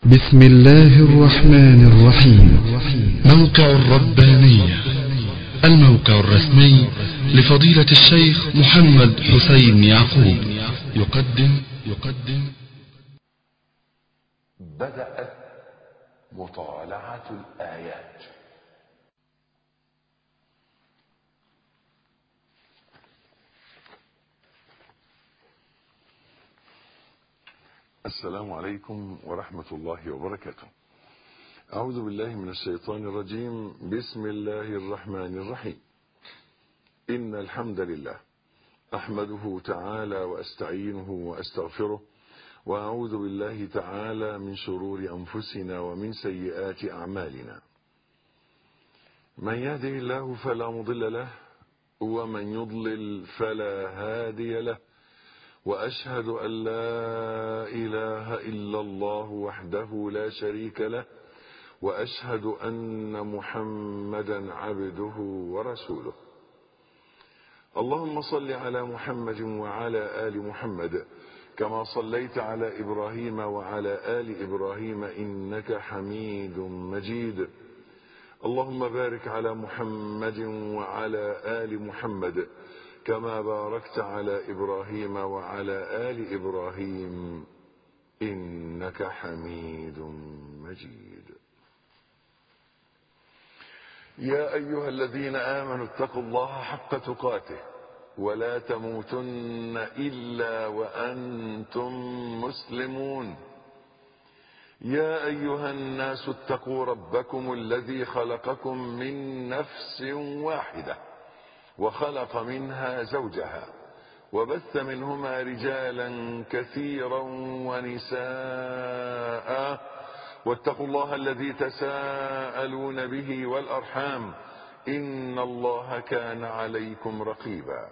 بسم الله الرحمن الرحيم. موقع الربانية، الموقع الرسمي لفضيلة الشيخ محمد حسين يعقوب، يقدم بدأت مطالعة الآيات. السلام عليكم ورحمة الله وبركاته. أعوذ بالله من الشيطان الرجيم. بسم الله الرحمن الرحيم. إن الحمد لله أحمده تعالى وأستعينه وأستغفره، وأعوذ بالله تعالى من شرور أنفسنا ومن سيئات أعمالنا. من يهده الله فلا مضل له، ومن يضلل فلا هادي له، وأشهد أن لا إله إلا الله وحده لا شريك له، وأشهد أن محمدا عبده ورسوله. اللهم صل على محمد وعلى آل محمد كما صليت على إبراهيم وعلى آل إبراهيم إنك حميد مجيد. اللهم بارك على محمد وعلى آل محمد كما باركت على إبراهيم وعلى آل إبراهيم إنك حميد مجيد. يا أيها الذين آمنوا اتقوا الله حق تقاته ولا تموتن إلا وأنتم مسلمون. يا أيها الناس اتقوا ربكم الذي خلقكم من نفس واحدة وخلق منها زوجها وبث منهما رجالا كثيرا ونساء، واتقوا الله الذي تساءلون به والأرحام إن الله كان عليكم رقيبا.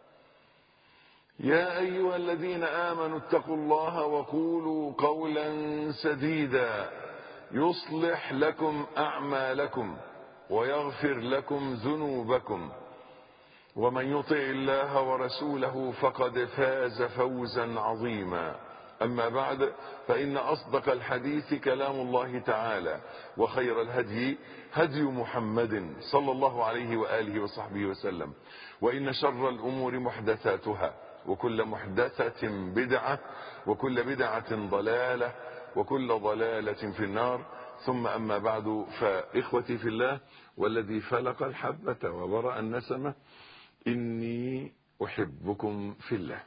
يا أيها الذين آمنوا اتقوا الله وقولوا قولا سديدا يصلح لكم أعمالكم ويغفر لكم ذنوبكم، ومن يطع الله ورسوله فقد فاز فوزا عظيما. أما بعد، فإن أصدق الحديث كلام الله تعالى، وخير الهدي هدي محمد صلى الله عليه وآله وصحبه وسلم، وإن شر الأمور محدثاتها، وكل محدثة بدعة، وكل بدعة ضلالة، وكل ضلالة في النار. ثم أما بعد، فإخوتي في الله والذي فلق الحبة وبرأ النسمة، إني أحبكم في الله،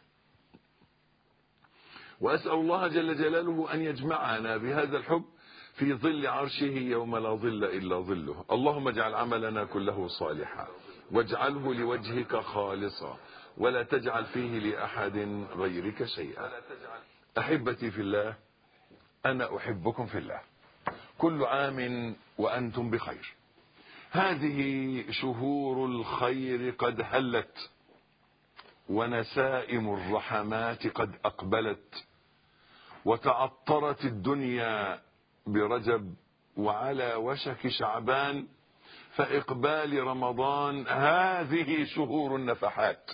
وأسأل الله جل جلاله أن يجمعنا بهذا الحب في ظل عرشه يوم لا ظل إلا ظله. اللهم اجعل عملنا كله صالحا، واجعله لوجهك خالصا، ولا تجعل فيه لأحد غيرك شيئا. أحبتي في الله، أنا أحبكم في الله. كل عام وأنتم بخير. هذه شهور الخير قد هلت، ونسائم الرحمات قد أقبلت، وتعطرت الدنيا برجب، وعلى وشك شعبان، فإقبال رمضان. هذه شهور النفحات،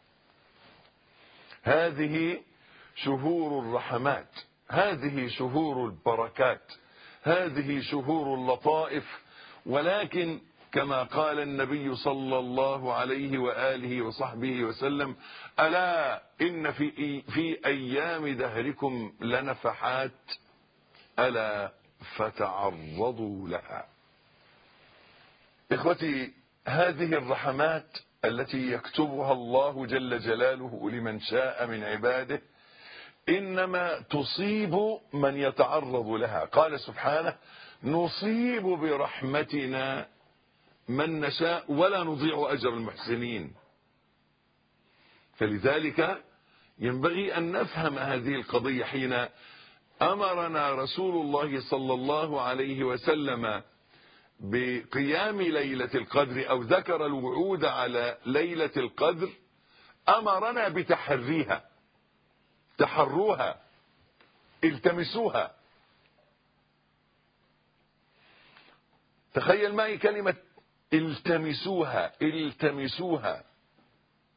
هذه شهور الرحمات، هذه شهور البركات، هذه شهور اللطائف. ولكن كما قال النبي صلى الله عليه وآله وصحبه وسلم: ألا إن في أيام دهركم لنفحات، ألا فتعرضوا لها. إخوتي، هذه الرحمات التي يكتبها الله جل جلاله لمن شاء من عباده إنما تصيب من يتعرض لها. قال سبحانه: نصيب برحمتنا من نشاء ولا نضيع أجر المحسنين. فلذلك ينبغي أن نفهم هذه القضية حين أمرنا رسول الله صلى الله عليه وسلم بقيام ليلة القدر، أو ذكر الوعود على ليلة القدر، أمرنا بتحريها. تحروها، التمسوها. تخيل معي كلمة التمسوها، التمسوها،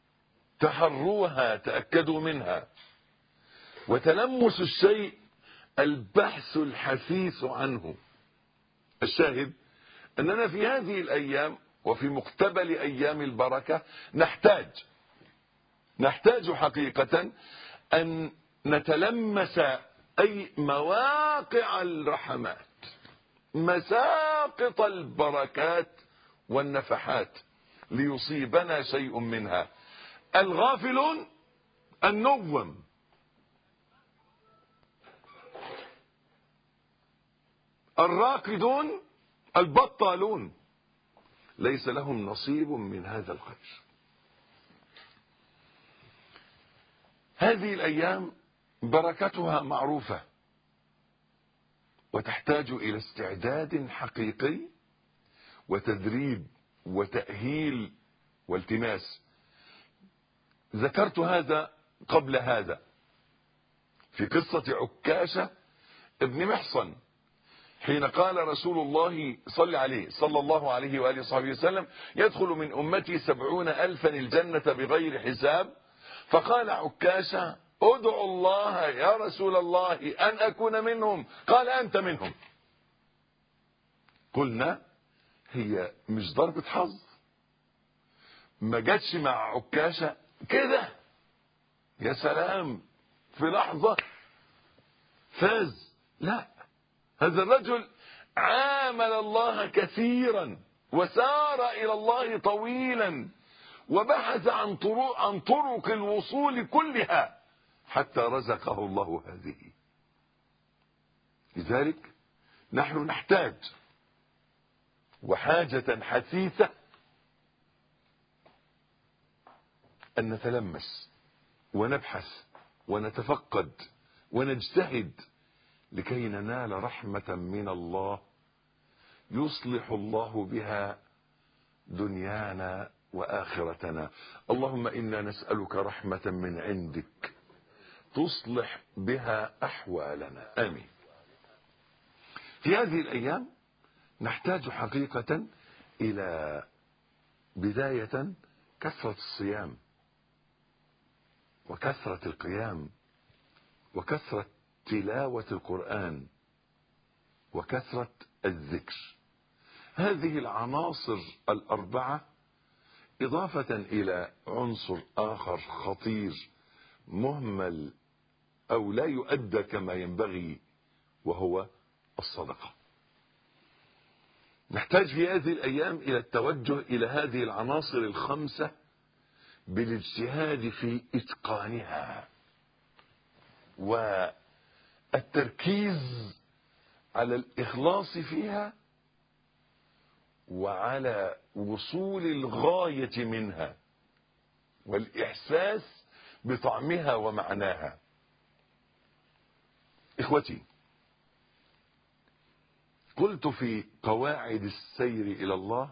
تحروها، تأكدوا منها. وتلمس الشيء البحث الحثيث عنه. الشاهد أننا في هذه الأيام وفي مقتبل أيام البركة نحتاج حقيقة أن نتلمس أي مواقع الرحمات، مساقط البركات والنفحات، ليصيبنا شيء منها. الغافلون النوم، الراقدون البطالون، ليس لهم نصيب من هذا الخير. هذه الأيام بركتها معروفة، وتحتاج إلى استعداد حقيقي وتدريب وتأهيل والتماس. ذكرت هذا قبل هذا في قصة عكاشة ابن محصن، حين قال رسول الله صلى الله عليه وآله وصحبه وسلم: يدخل من أمتي 70,000 الجنة بغير حساب. فقال عكاشة: ادعو الله يا رسول الله أن أكون منهم. قال: أنت منهم. قلنا هي مش ضربة حظ، ما جاتش مع عكاشة كده يا سلام في لحظة فاز. لا، هذا الرجل عامل الله كثيرا وسار إلى الله طويلا وبحث عن طرق الوصول كلها حتى رزقه الله هذه. لذلك نحن نحتاج وحاجة حثيثة أن نتلمس ونبحث ونتفقد ونجتهد لكي ننال رحمة من الله يصلح الله بها دنيانا وآخرتنا. اللهم إنا نسألك رحمة من عندك تصلح بها أحوالنا، آمين. في هذه الأيام نحتاج حقيقة إلى بداية كثرة الصيام وكثرة القيام وكثرة تلاوة القرآن وكثرة الذكر. هذه العناصر الأربعة إضافة إلى عنصر آخر خطير مهمل أو لا يؤدى كما ينبغي، وهو الصدقة. نحتاج في هذه الأيام إلى التوجه إلى هذه العناصر الخمسة بالاجتهاد في إتقانها والتركيز على الإخلاص فيها وعلى وصول الغاية منها والإحساس بطعمها ومعناها. إخوتي، قلت في قواعد السير إلى الله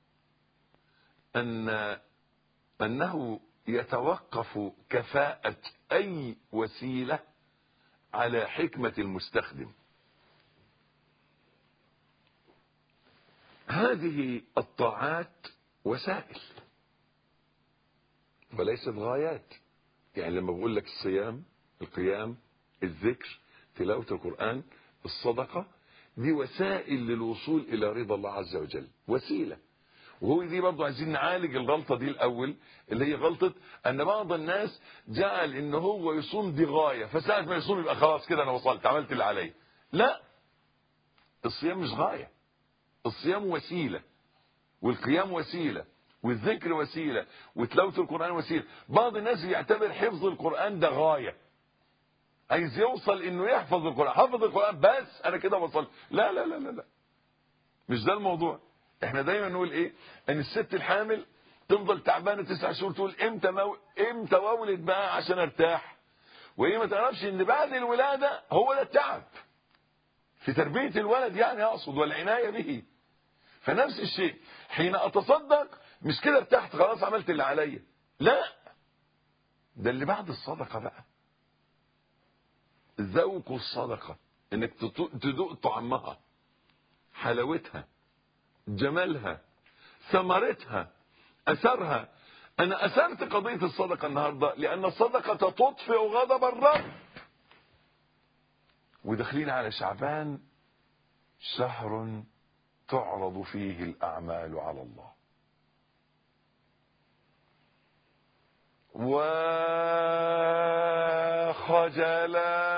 أنه يتوقف كفاءة أي وسيلة على حكمة المستخدم. هذه الطاعات وسائل وليست غايات. يعني لما بقول لك الصيام، القيام، الذكر، تلاوة القرآن، الصدقة، دي وسائل للوصول إلى رضا الله عز وجل، وسيلة. وهو دي برضو عايزين نعالج الغلطة دي الأول، اللي هي غلطة أن بعض الناس جعل إن هو يصوم دي غاية، فساعة ما يصوم يبقى خلاص كده أنا وصلت عملت اللي علي. لا، الصيام مش غاية، الصيام وسيلة، والقيام وسيلة، والذكر وسيلة، وتلاوة القرآن وسيلة. بعض الناس يعتبر حفظ القرآن ده غاية، عايز يوصل انه يحفظ القرآن، حفظ القرآن بس انا كده وصلت. لا لا لا لا لا، مش ده الموضوع. احنا دايما نقول ايه؟ ان الست الحامل تفضل تعبانه 9 شهور تقول امتى اولد بقى عشان ارتاح، وهي ما تعرفش ان بعد الولاده هو ده التعب في تربيه الولد، يعني اقصد والعنايه به. فنفس الشيء حين اتصدق مش كده ارتحت خلاص عملت اللي عليا، لا، ده اللي بعد الصدقه بقى ذوق الصدقه، انك تذوق طعمها، حلاوتها، جمالها، ثمرتها، اثرها. انا اثرت قضيه الصدقه النهارده لان الصدقه تطفئ غضب الرب وداخلين على شعبان، شهر تعرض فيه الأعمال على الله. وخجلا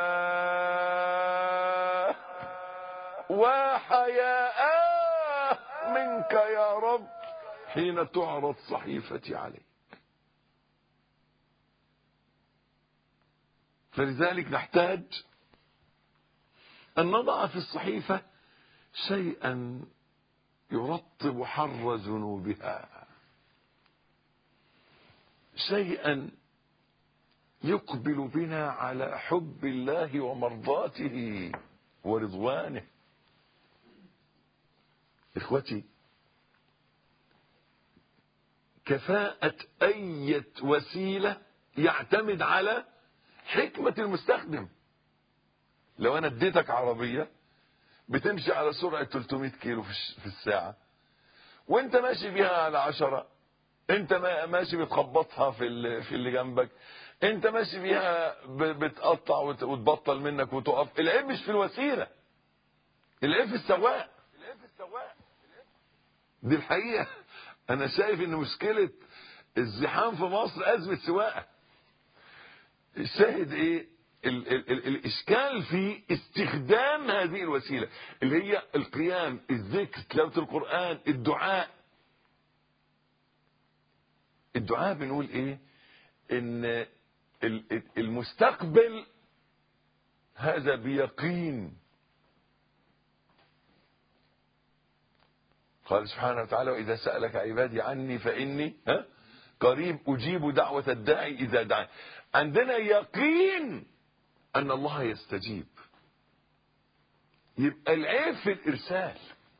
وحياء منك يا رب حين تعرض صحيفتي عليك. فلذلك نحتاج أن نضع في الصحيفة شيئا يرطب حر ذنوبها، شيئا يقبل بنا على حب الله ومرضاته ورضوانه. إخوتي، كفاءة أي وسيلة يعتمد على حكمة المستخدم. لو أنا اديتك عربية بتمشي على سرعة 300 كيلو في الساعة، وانت ماشي بيها على 10، انت ماشي بتخبطها في اللي جنبك، انت ماشي بيها بتقطع وتبطل منك وتقف. العيب مش في الوسيلة، العيب في السواق. دي الحقيقة. انا شايف ان مشكلة الزحام في مصر ازمة سواقة. الشاهد ايه؟ الاشكال في استخدام هذه الوسيلة اللي هي القيام، الذكر، تلاوة القرآن، الدعاء بنقول ايه؟ ان المستقبل هذا بيقين. قال سبحانه وتعالى: وإذا سألك عبادي عني فإني قريب أجيب دعوة الداعي إذا دعاني. عندنا يقين أن الله يستجيب. يبقى العيب في الإرسال،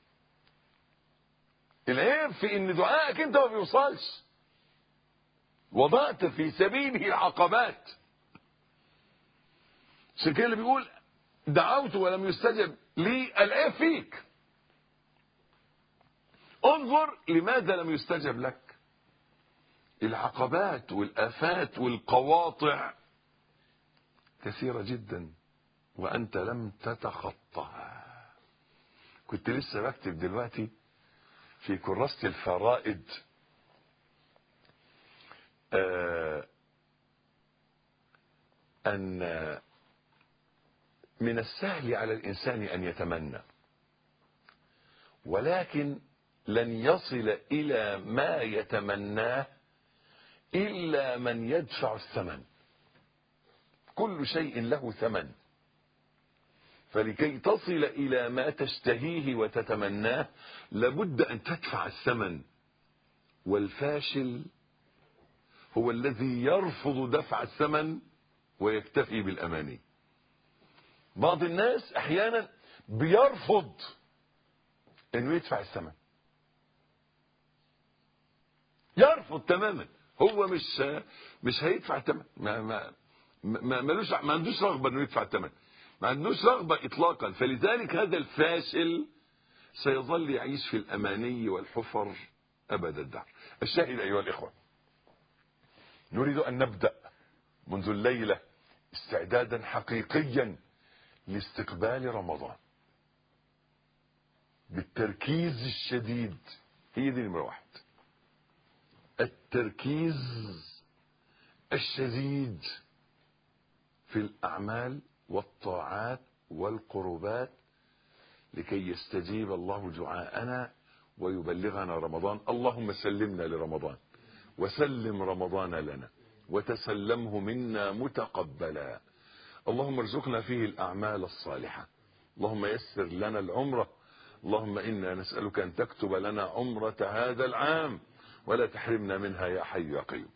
العيب في إن دعائك أنت ما بيوصلش، وضعت في سبيله العقبات. عشان كده اللي بيقول دعوت ولم يستجب لي، العيب فيك. انظر لماذا لم يستجب لك. العقبات والآفات والقواطع كثيرة جدا وأنت لم تتخطها. كنت لسه بكتب دلوقتي في كراسة الفرائد أن من السهل على الإنسان أن يتمنى، ولكن لن يصل إلى ما يتمناه إلا من يدفع الثمن. كل شيء له ثمن، فلكي تصل إلى ما تشتهيه وتتمناه لابد أن تدفع الثمن. والفاشل هو الذي يرفض دفع الثمن ويكتفي بالأماني. بعض الناس أحيانا بيرفض أنه يدفع الثمن، يرفض تماما. هو مش هيدفع الثمن، ما عندوش رغبة أنه يدفع الثمن، ما عندوش رغبة إطلاقا. فلذلك هذا الفاشل سيظل يعيش في الأماني والحفر أبد الدهر. الشاهد أيها الإخوة، نريد أن نبدأ منذ الليلة استعدادا حقيقيا لاستقبال رمضان بالتركيز الشديد. هي دي نمرة 1، التركيز الشديد في الأعمال والطاعات والقربات لكي يستجيب الله دعاءنا ويبلغنا رمضان. اللهم سلمنا لرمضان وسلم رمضان لنا وتسلمه منا متقبلا. اللهم ارزقنا فيه الأعمال الصالحة. اللهم يسر لنا العمرة. اللهم إنا نسألك أن تكتب لنا عمرة هذا العام ولا تحرمنا منها يا حي يا قيوم.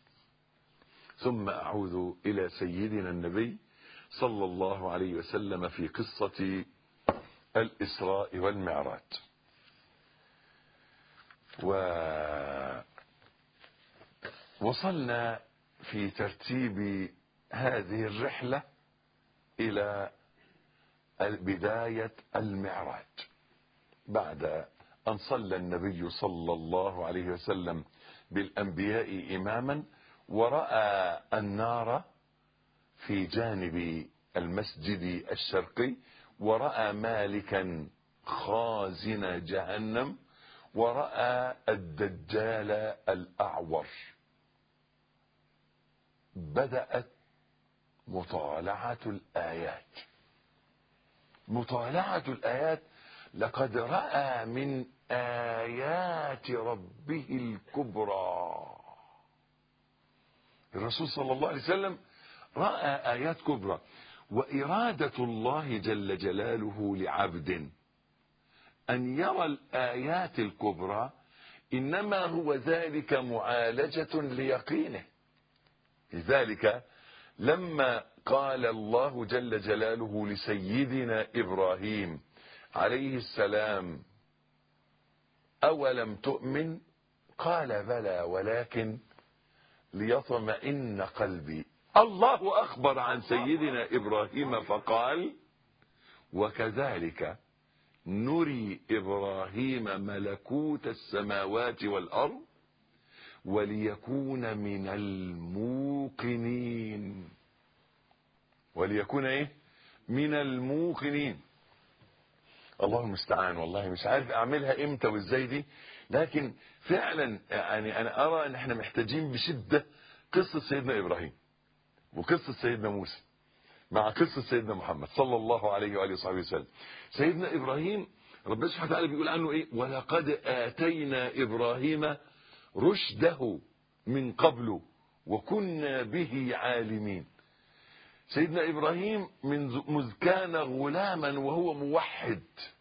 ثم أعود إلى سيدنا النبي صلى الله عليه وسلم في قصة الإسراء والمعراج. ووصلنا في ترتيب هذه الرحلة إلى بداية المعراج، بعد أن صلى النبي صلى الله عليه وسلم بالأنبياء إماما ورأى النار في جانب المسجد الشرقي، ورأى مالكا خازن جهنم، ورأى الدجال الأعور. بدأت مطالعة الآيات. مطالعة الآيات: لقد رأى من آيات ربه الكبرى. الرسول صلى الله عليه وسلم رأى آيات كبرى. وإرادة الله جل جلاله لعبد أن يرى الآيات الكبرى إنما هو ذلك معالجة ليقينه. لذلك لما قال الله جل جلاله لسيدنا إبراهيم عليه السلام: أولم تؤمن؟ قال: بلى ولكن ليطمئن قلبي. الله أخبر عن سيدنا إبراهيم فقال: وكذلك نري إبراهيم ملكوت السماوات والأرض وليكون من الموقنين. وليكون ايه؟ من الموقنين. الله المستعان. والله مش عارف اعملها امتى وازاي دي، لكن فعلا يعني انا ارى ان احنا محتاجين بشدة قصة سيدنا ابراهيم وقصة سيدنا موسى مع قصة سيدنا محمد صلى الله عليه وآله وصحبه وسلم. سيدنا ابراهيم ربنا سبحانه وتعالى بيقول عنه ايه؟ ولقد آتينا إبراهيم رشده من قبل وكنا به عالمين. سيدنا إبراهيم مذ كان غلاما وهو موحد،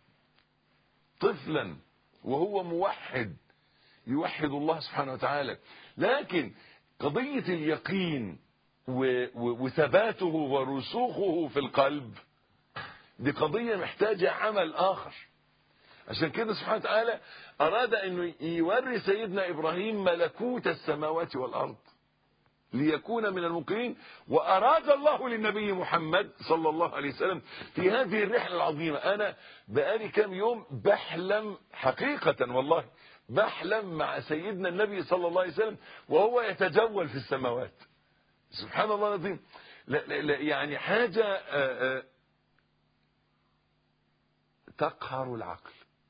طفلا وهو موحد يوحد الله سبحانه وتعالى، لكن قضية اليقين وثباته ورسوخه في القلب دي قضية محتاجة عمل آخر. عشان كده سبحانه وتعالى أراد أنه يوري سيدنا إبراهيم ملكوت السماوات والأرض ليكون من الموقنين. وأراد الله للنبي محمد صلى الله عليه وسلم في هذه الرحلة العظيمة. أنا بقالي كام يوم بحلم حقيقة، والله بحلم مع سيدنا النبي صلى الله عليه وسلم وهو يتجول في السماوات. سبحان الله العظيم. لا يعني حاجة تقهر العقل.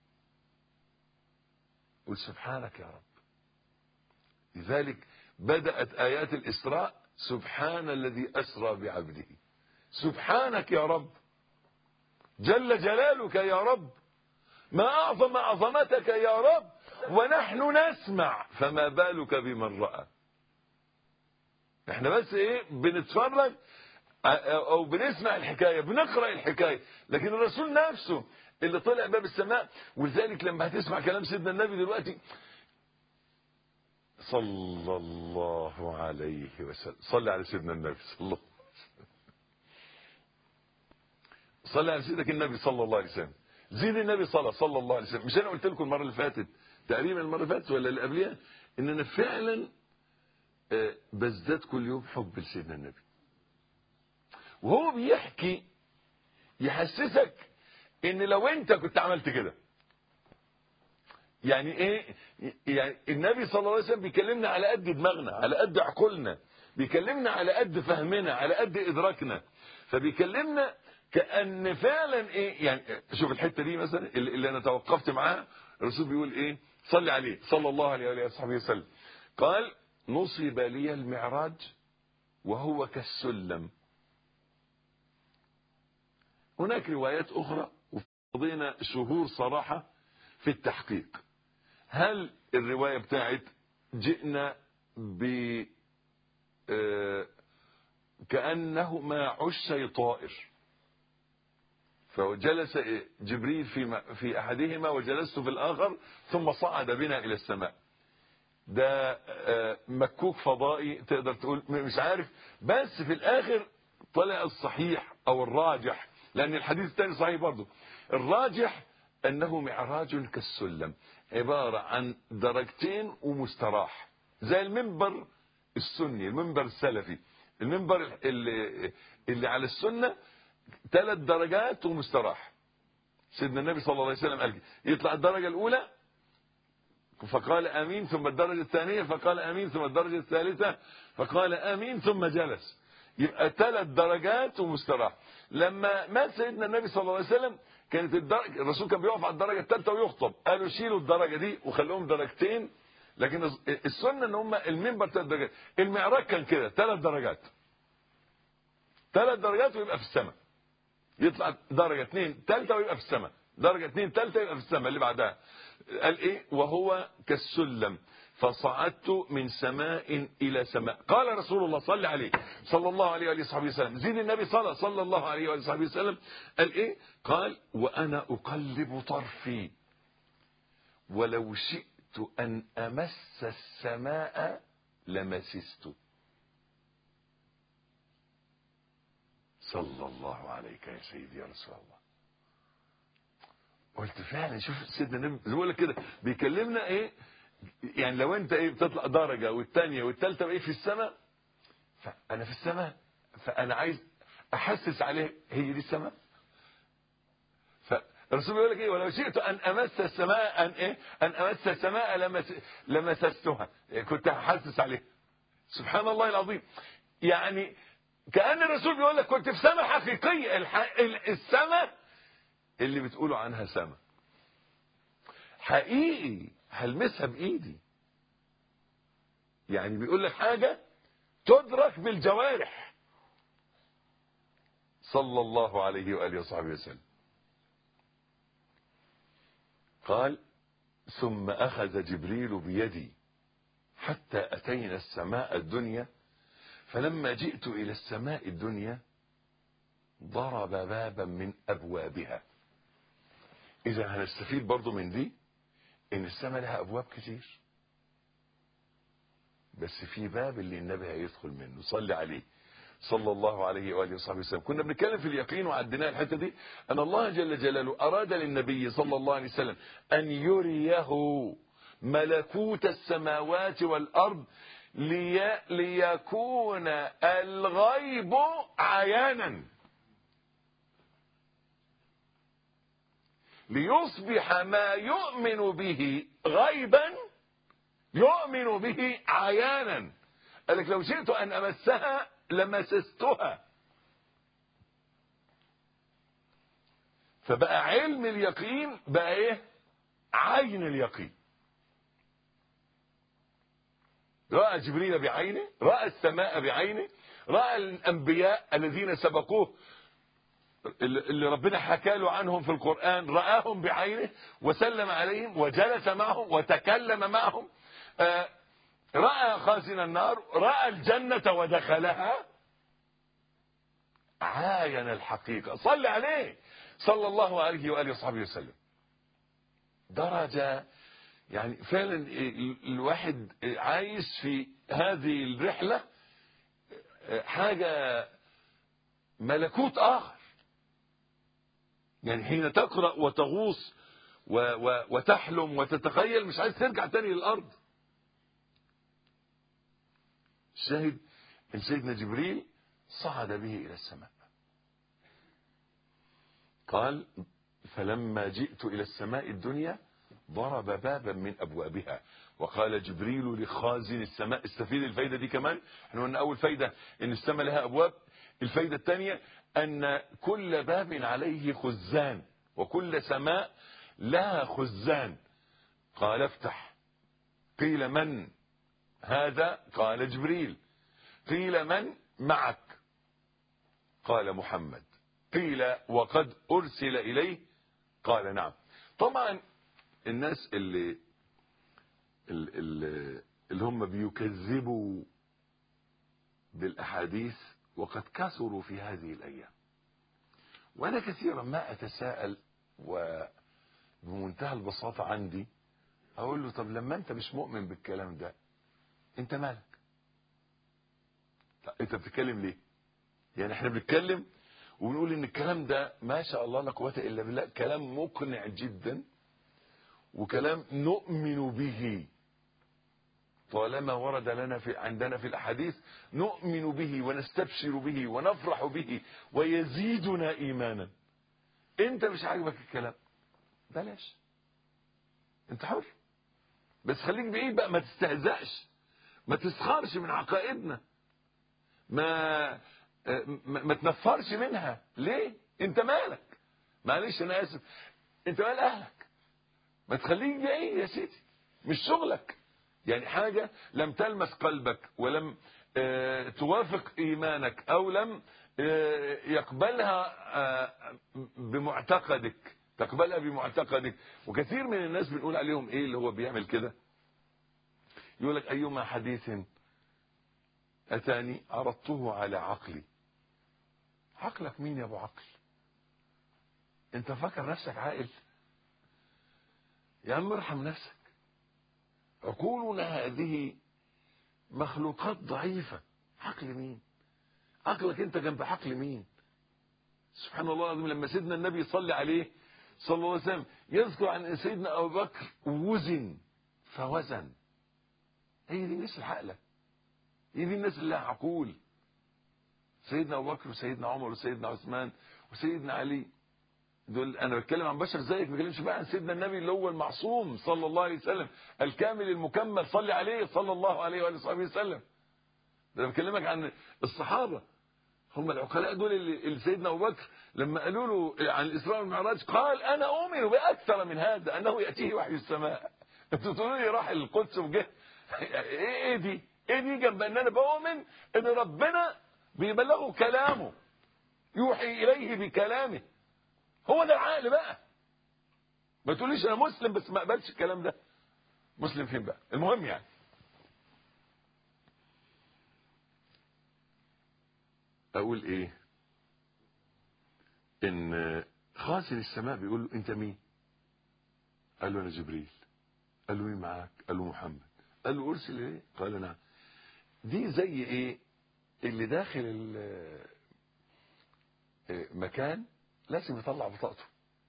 قل سبحانك يا رب. لذلك بدأت آيات الإسراء: سبحان الذي أسرى بعبده. سبحانك يا رب، جل جلالك يا رب، ما أعظم عظمتك يا رب، ونحن نسمع فما بالك بمن رأى. احنا بس ايه؟ بنتفرج او بنسمع الحكاية، بنقرأ الحكاية، لكن الرسول نفسه اللي طلع باب السماء. ولذلك لما هتسمع كلام سيدنا النبي دلوقتي صلى الله عليه وسلم، صلي على سيدنا النبي صلى الله عليه وسلم، صلي على سيدك النبي صلى الله عليه وسلم، زيد النبي صلى الله عليه وسلم. مش انا قلت لكم المره اللي فاتت تقريبا، المره اللي فاتت ولا اللي قبلها، ان انا فعلا بزداد كل يوم حب لسيدنا النبي. وهو بيحكي يحسسك ان لو انت كنت عملت كده. يعني ايه؟ يعني النبي صلى الله عليه وسلم بيكلمنا على قد دماغنا، على قد عقولنا، بيكلمنا على قد فهمنا، على قد ادراكنا. فبيكلمنا كأن فعلا ايه يعني. شوف الحتة دي مثلا اللي انا توقفت معاها، الرسول بيقول ايه؟ صلي عليه صلى الله عليه وآله وصحبه وسلم. قال: نصب لي المعراج وهو كالسلم. هناك روايات اخرى وفضينا شهور صراحة في التحقيق. هل الرواية بتاعت جئنا كأنهما عشي طائر، فجلس جبريل في أحدهما وجلست في الآخر ثم صعد بنا إلى السماء. ده مكوك فضائي تقدر تقول، مش عارف، بس في الآخر طلع الصحيح أو الراجح، لأن الحديث الثاني صحيح برضو. الراجح أنه معراج كالسلم، عبارة عن درجتين ومستراح، زي المنبر السني، المنبر السلفي، المنبر اللي على السنة 3 درجات ومستراح. سيدنا النبي صلى الله عليه وسلم قال يطلع الدرجة الأولى فقال آمين، ثم الدرجة الثانية فقال آمين، ثم الدرجة الثالثة فقال آمين، ثم جلس. يبقى 3 درجات ومستراح. لما مات سيدنا النبي صلى الله عليه وسلم كانت الرسول كان بيقف على الدرجه الثالثه ويخطب، قالوا شيلوا الدرجه دي وخلوهم درجتين، لكن السنه ان هم المنبر 3 درجات. المعراج كان كده 3 درجات، 3 درجات ويبقى في السماء، يطلع درجه 2 ثالثه ويبقى في السماء، درجه 2 ثالثه يبقى في السماء اللي بعدها. قال ايه؟ وهو كالسلم فصعدت من سماء الى سماء. قال رسول الله صلى عليه صلى الله عليه واله وصحبه وسلم، زيد النبي صلى الله عليه واله وصحبه وسلم، قال ايه؟ قال وانا اقلب طرفي ولو شئت ان امس السماء لمسست. صلى الله عليك يا سيدي يا رسول الله. قلت فعلا شوف سيدنا النبي بيقول لك كده، بيكلمنا ايه يعني؟ لو انت ايه بتطلع درجه والثانيه والثالثه بايه في السماء، فانا في السماء، فانا عايز احسس عليه هي دي السماء. فالرسول بيقول لك ايه؟ ولو شئت ان امس السماء ان امس السماء لمسستها، كنت هحسس عليه. سبحان الله العظيم. يعني كأن الرسول بيقول لك كنت في سماء حقيقيه، السماء اللي بتقولوا عنها سماء حقيقي هلمسها بايدي. يعني بيقول لك حاجه تدرك بالجوارح. صلى الله عليه واله وصحبه وسلم. قال ثم اخذ جبريل بيدي حتى اتينا السماء الدنيا، فلما جئت الى السماء الدنيا ضرب بابا من ابوابها. اذا هنستفيد برضو من دي ان السماء لها ابواب كتير، بس في باب اللي النبي هيدخل منه. صلي عليه صلى الله عليه واله وصحبه وسلم. كنا بنتكلم في اليقين وعدينا الحته دي، ان الله جل جلاله اراد للنبي صلى الله عليه وسلم ان يريه ملكوت السماوات والارض ليكون الغيب عيانا، ليصبح ما يؤمن به غيبا يؤمن به عيانا. قال لك لو شئت ان امسها لمسستها. فبقى علم اليقين بقى ايه؟ عين اليقين. رأى جبريل بعينه، رأى السماء بعينه، رأى الانبياء الذين سبقوه اللي ربنا حكى له عنهم في القرآن، رآهم بعينه وسلم عليهم وجلس معهم وتكلم معهم. رأى خازن النار، رأى الجنة ودخلها، عاين الحقيقة. صلى عليه صلى الله عليه وآله وصحبه وسلم. درجة يعني فعلا الواحد عايش في هذه الرحلة حاجة ملكوت آخر. يعني حين تقرأ وتغوص وتحلم وتتخيل مش عايز ترجع تاني للأرض. الشاهد ان سيدنا جبريل صعد به الى السماء. قال فلما جئت الى السماء الدنيا ضرب بابا من ابوابها، وقال جبريل لخازن السماء. استفيد الفايدة دي كمان. احنا قلنا اول فايدة ان السماء لها ابواب، الفايدة الثانية ان كل باب عليه خزان وكل سماء لها خزان. قال افتح. قيل من هذا؟ قال جبريل. قيل من معك؟ قال محمد. قيل وقد أرسل إليه؟ قال نعم. طبعا الناس اللي هم بيكذبوا بالأحاديث وقد كثروا في هذه الأيام، وأنا كثيرا ما أتساءل وبمنتهى البساطة عندي أقول له طب لما أنت مش مؤمن بالكلام ده أنت مالك؟ انت بتتكلم ليه؟ يعني احنا بنتكلم وبنقول ان الكلام ده ما شاء الله لا قوه الا بالله كلام مقنع جدا وكلام نؤمن به طالما ورد لنا عندنا في الاحاديث نؤمن به ونستبشر به ونفرح به ويزيدنا ايمانا. انت مش عاجبك الكلام بلاش، انت حر، بس خليك بعيد بقى، ما تستهزأش، ما تسخرش من عقائدنا، ما ما تنفرش منها ليه؟ انت مالك؟ معلش انا اسف، انت مال اهلك؟ ما تخليك بعيد يا سيدي، مش شغلك. يعني حاجة لم تلمس قلبك ولم توافق ايمانك او لم يقبلها بمعتقدك، تقبلها بمعتقدك. وكثير من الناس بنقول عليهم ايه اللي هو بيعمل كده؟ يقول لك ايما حديث اتاني عرضته على عقلي. عقلك مين يا ابو عقل؟ انت فاكر نفسك عاقل؟ يا عم ارحم نفسك. عقولنا هذه مخلوقات ضعيفة. عقل مين؟ عقلك انت جنب عقل مين؟ سبحان الله العظيم. لما سيدنا النبي يصلي عليه صلى الله عليه وسلم يذكر عن سيدنا ابو بكر وزن فوزن. هي دي الناس العاقله، هي دي الناس اللي لها عقول. سيدنا ابو بكر وسيدنا عمر وسيدنا عثمان وسيدنا علي، دول انا بتكلم عن بشر زيك، ما بتكلمش بقى عن سيدنا النبي اللي هو المعصوم صلى الله عليه وسلم الكامل المكمل، صلي عليه صلى الله عليه واله وصحبه وسلم. ده انا بكلمك عن الصحابه، هم العقلاء دول اللي سيدنا ابو بكر لما قالوا له عن الاسراء والمعراج قال انا اؤمن باكثر من هذا، انه ياتيه وحي السماء. انتوا تقولوا لي راح القدس وجه. ايه دي؟ ايه دي جنب ان انا بؤمن ان ربنا بيبلغه كلامه، يوحي اليه بكلامه؟ هو ده العقل بقى. ما تقوليش انا مسلم بس ما اقبلش الكلام ده. مسلم فين بقى؟ المهم يعني اقول ايه؟ ان خازن السماء بيقول له انت مين؟ قال له انا جبريل. قال له مين معاك؟ قال له محمد. قال له ارسل ايه؟ قال نعم. دي زي ايه؟ اللي داخل مكان لازم يطلع بطاقته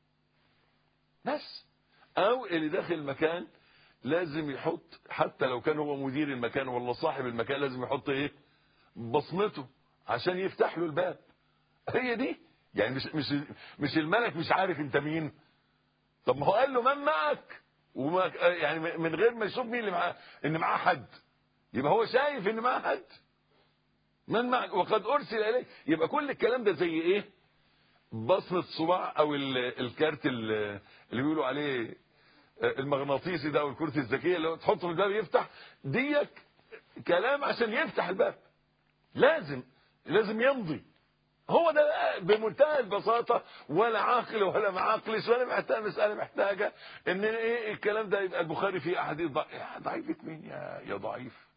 بس، او اللي داخل المكان لازم يحط، حتى لو كان هو مدير المكان ولا صاحب المكان، لازم يحط ايه؟ بصمته عشان يفتح له الباب. هي دي يعني مش الملك مش عارف انت مين. طب ما هو قال له من معك، وما يعني من غير ما يشوف مين اللي معاه، ان معاه حد، يبقى هو شايف ان معاه حد. من معك وقد ارسل اليك. يبقى كل الكلام ده زي ايه؟ بصمه صباع، او الكارت اللي بيقولوا عليه المغناطيسي ده، او الكرة الذكيه اللي هو تحطه في الباب يفتح. ديك كلام عشان يفتح الباب، لازم يمضي. هو ده بمنتهى البساطه، ولا عاقل ولا معاقلش ولا محتاج مساله محتاجه ان ايه الكلام ده يبقى البخاري فيه احاديث ضعيفه. مين يا ضعيف؟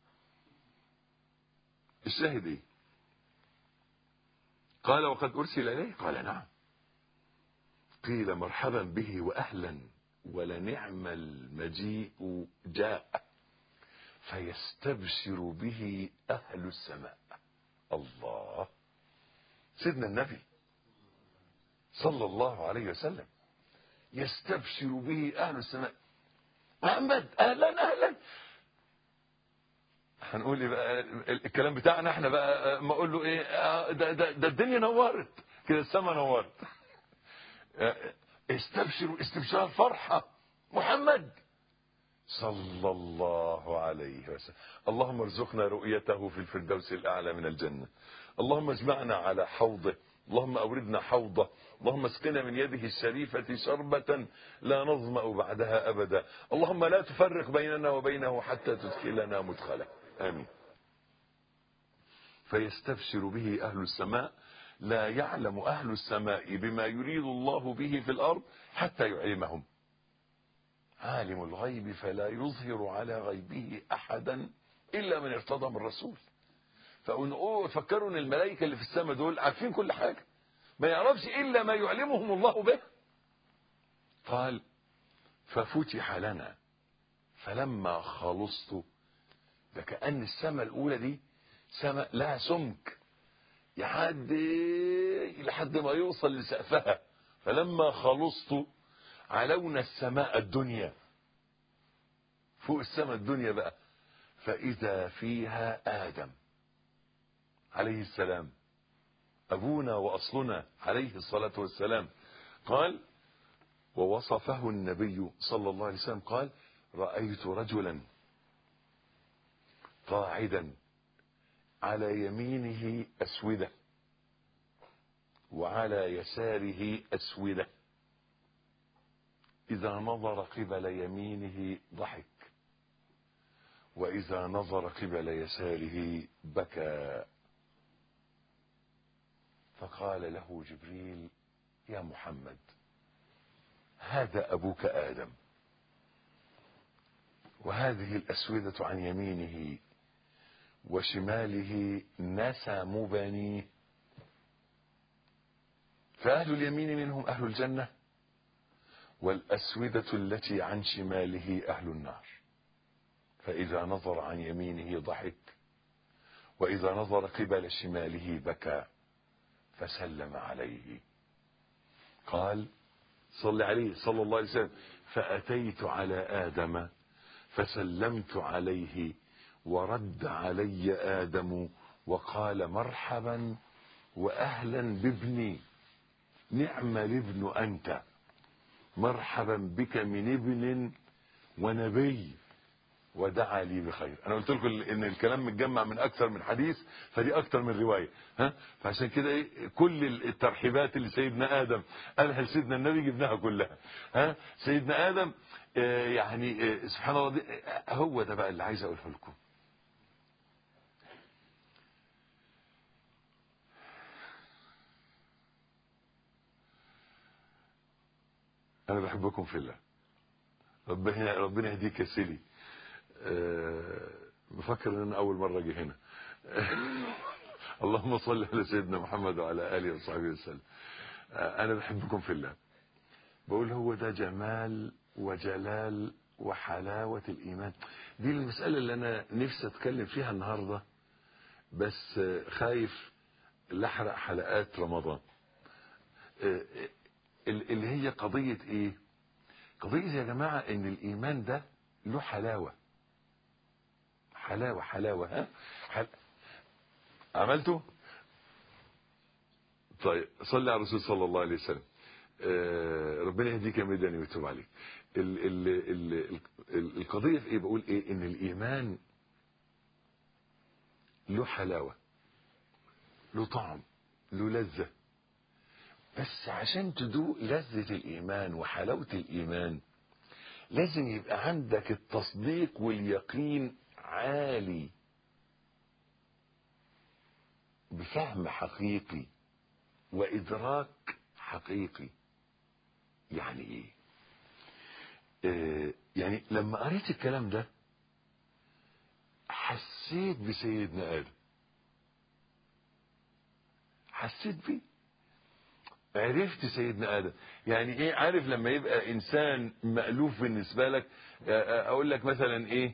الشاهد ايه؟ قال وقد ارسل اليه؟ قال نعم. قيل مرحبا به واهلا ولنعم المجيء جاء فيستبشر به اهل السماء. الله. سيدنا النبي صلى الله عليه وسلم يستبشر به اهل السماء. محمد اهلا اهلا. هنقول ايه بقى الكلام بتاعنا احنا بقى؟ ما اقول له ايه؟ ده الدنيا نورت كده، السماء نورت. استبشروا استبشار فرحه. محمد صلى الله عليه وسلم. اللهم ارزقنا رؤيته في الفردوس الاعلى من الجنه. اللهم اجمعنا على حوضه. اللهم اوردنا حوضه. اللهم اسقنا من يده الشريفه شربه لا نظمأ بعدها ابدا. اللهم لا تفرق بيننا وبينه حتى تدخلنا مدخله. امين. فيستبشر به اهل السماء. لا يعلم اهل السماء بما يريد الله به في الارض حتى يعلمهم. عالم الغيب فلا يظهر على غيبه احدا الا من ارتضى من رسول. ففكروا ان الملائكه اللي في السماء دول عارفين كل حاجه، ما يعرفش الا ما يعلمهم الله به. قال ففتح لنا فلما خلصت. ده كأن السماء الاولى دي سماء لها سمك لحد ما يوصل لسقفها. فلما خلصت علونا السماء الدنيا، فوق السماء الدنيا بقى، فإذا فيها آدم عليه السلام، أبونا وأصلنا عليه الصلاة والسلام. قال ووصفه النبي صلى الله عليه وسلم قال رأيت رجلا قاعدا على يمينه أسودة وعلى يساره أسودة، إذا نظر قبل يمينه ضحك، وإذا نظر قبل يساره بكى. فقال له جبريل: يا محمد، هذا أبوك آدم، وهذه الأسودة عن يمينه وشماله نسم بنيه، فأهل اليمين منهم أهل الجنة، والأسودة التي عن شماله أهل النار. فإذا نظر عن يمينه ضحك، وإذا نظر قبل شماله بكى، فسلم عليه. قال صلى عليه صلى الله عليه وسلم: فأتيت على آدم فسلمت عليه، ورد علي آدم وقال: مرحبا وأهلا بابني، نعم الابن أنت، مرحبا بك من ابن ونبي، ودعا لي بخير. انا قلت لكم ان الكلام متجمع من اكثر من حديث، فدي اكثر من روايه، فعشان كده كل الترحيبات اللي سيدنا ادم قالها لسيدنا النبي جبناها كلها. سيدنا ادم يعني سبحان الله، هو ده بقى اللي عايز اقوله لكم. انا بحبكم في الله، ربنا يهديك يا سيدي. بفكر ان انا اول مره اجي هنا. اللهم صل على سيدنا محمد وعلى اله وصحبه وسلم. انا بحبكم في الله. بقول هو ده جمال وجلال وحلاوه الايمان. دي المساله اللي انا نفسي اتكلم فيها النهارده، بس خايف لاحرق حلقات رمضان. اللي هي قضيه ايه؟ قضيه يا جماعه ان الايمان ده له حلاوه. حلاوة عملته؟ طيب صلي على الرسول صلى الله عليه وسلم. ربنا يهديك يا ميداني ويتوب عليك. القضية في ايه؟ بقول ايه؟ ان الايمان له حلاوة، له طعم، له لذة. بس عشان تدوق لذة الايمان وحلاوة الايمان لازم يبقى عندك التصديق واليقين عالي، بفهم حقيقي وإدراك حقيقي. يعني إيه؟ يعني لما قريت الكلام ده حسيت بسيدنا آدم، حسيت بيه، عرفت سيدنا آدم. يعني ايه؟ عارف لما يبقى انسان مألوف بالنسبة لك، اقول لك مثلا ايه،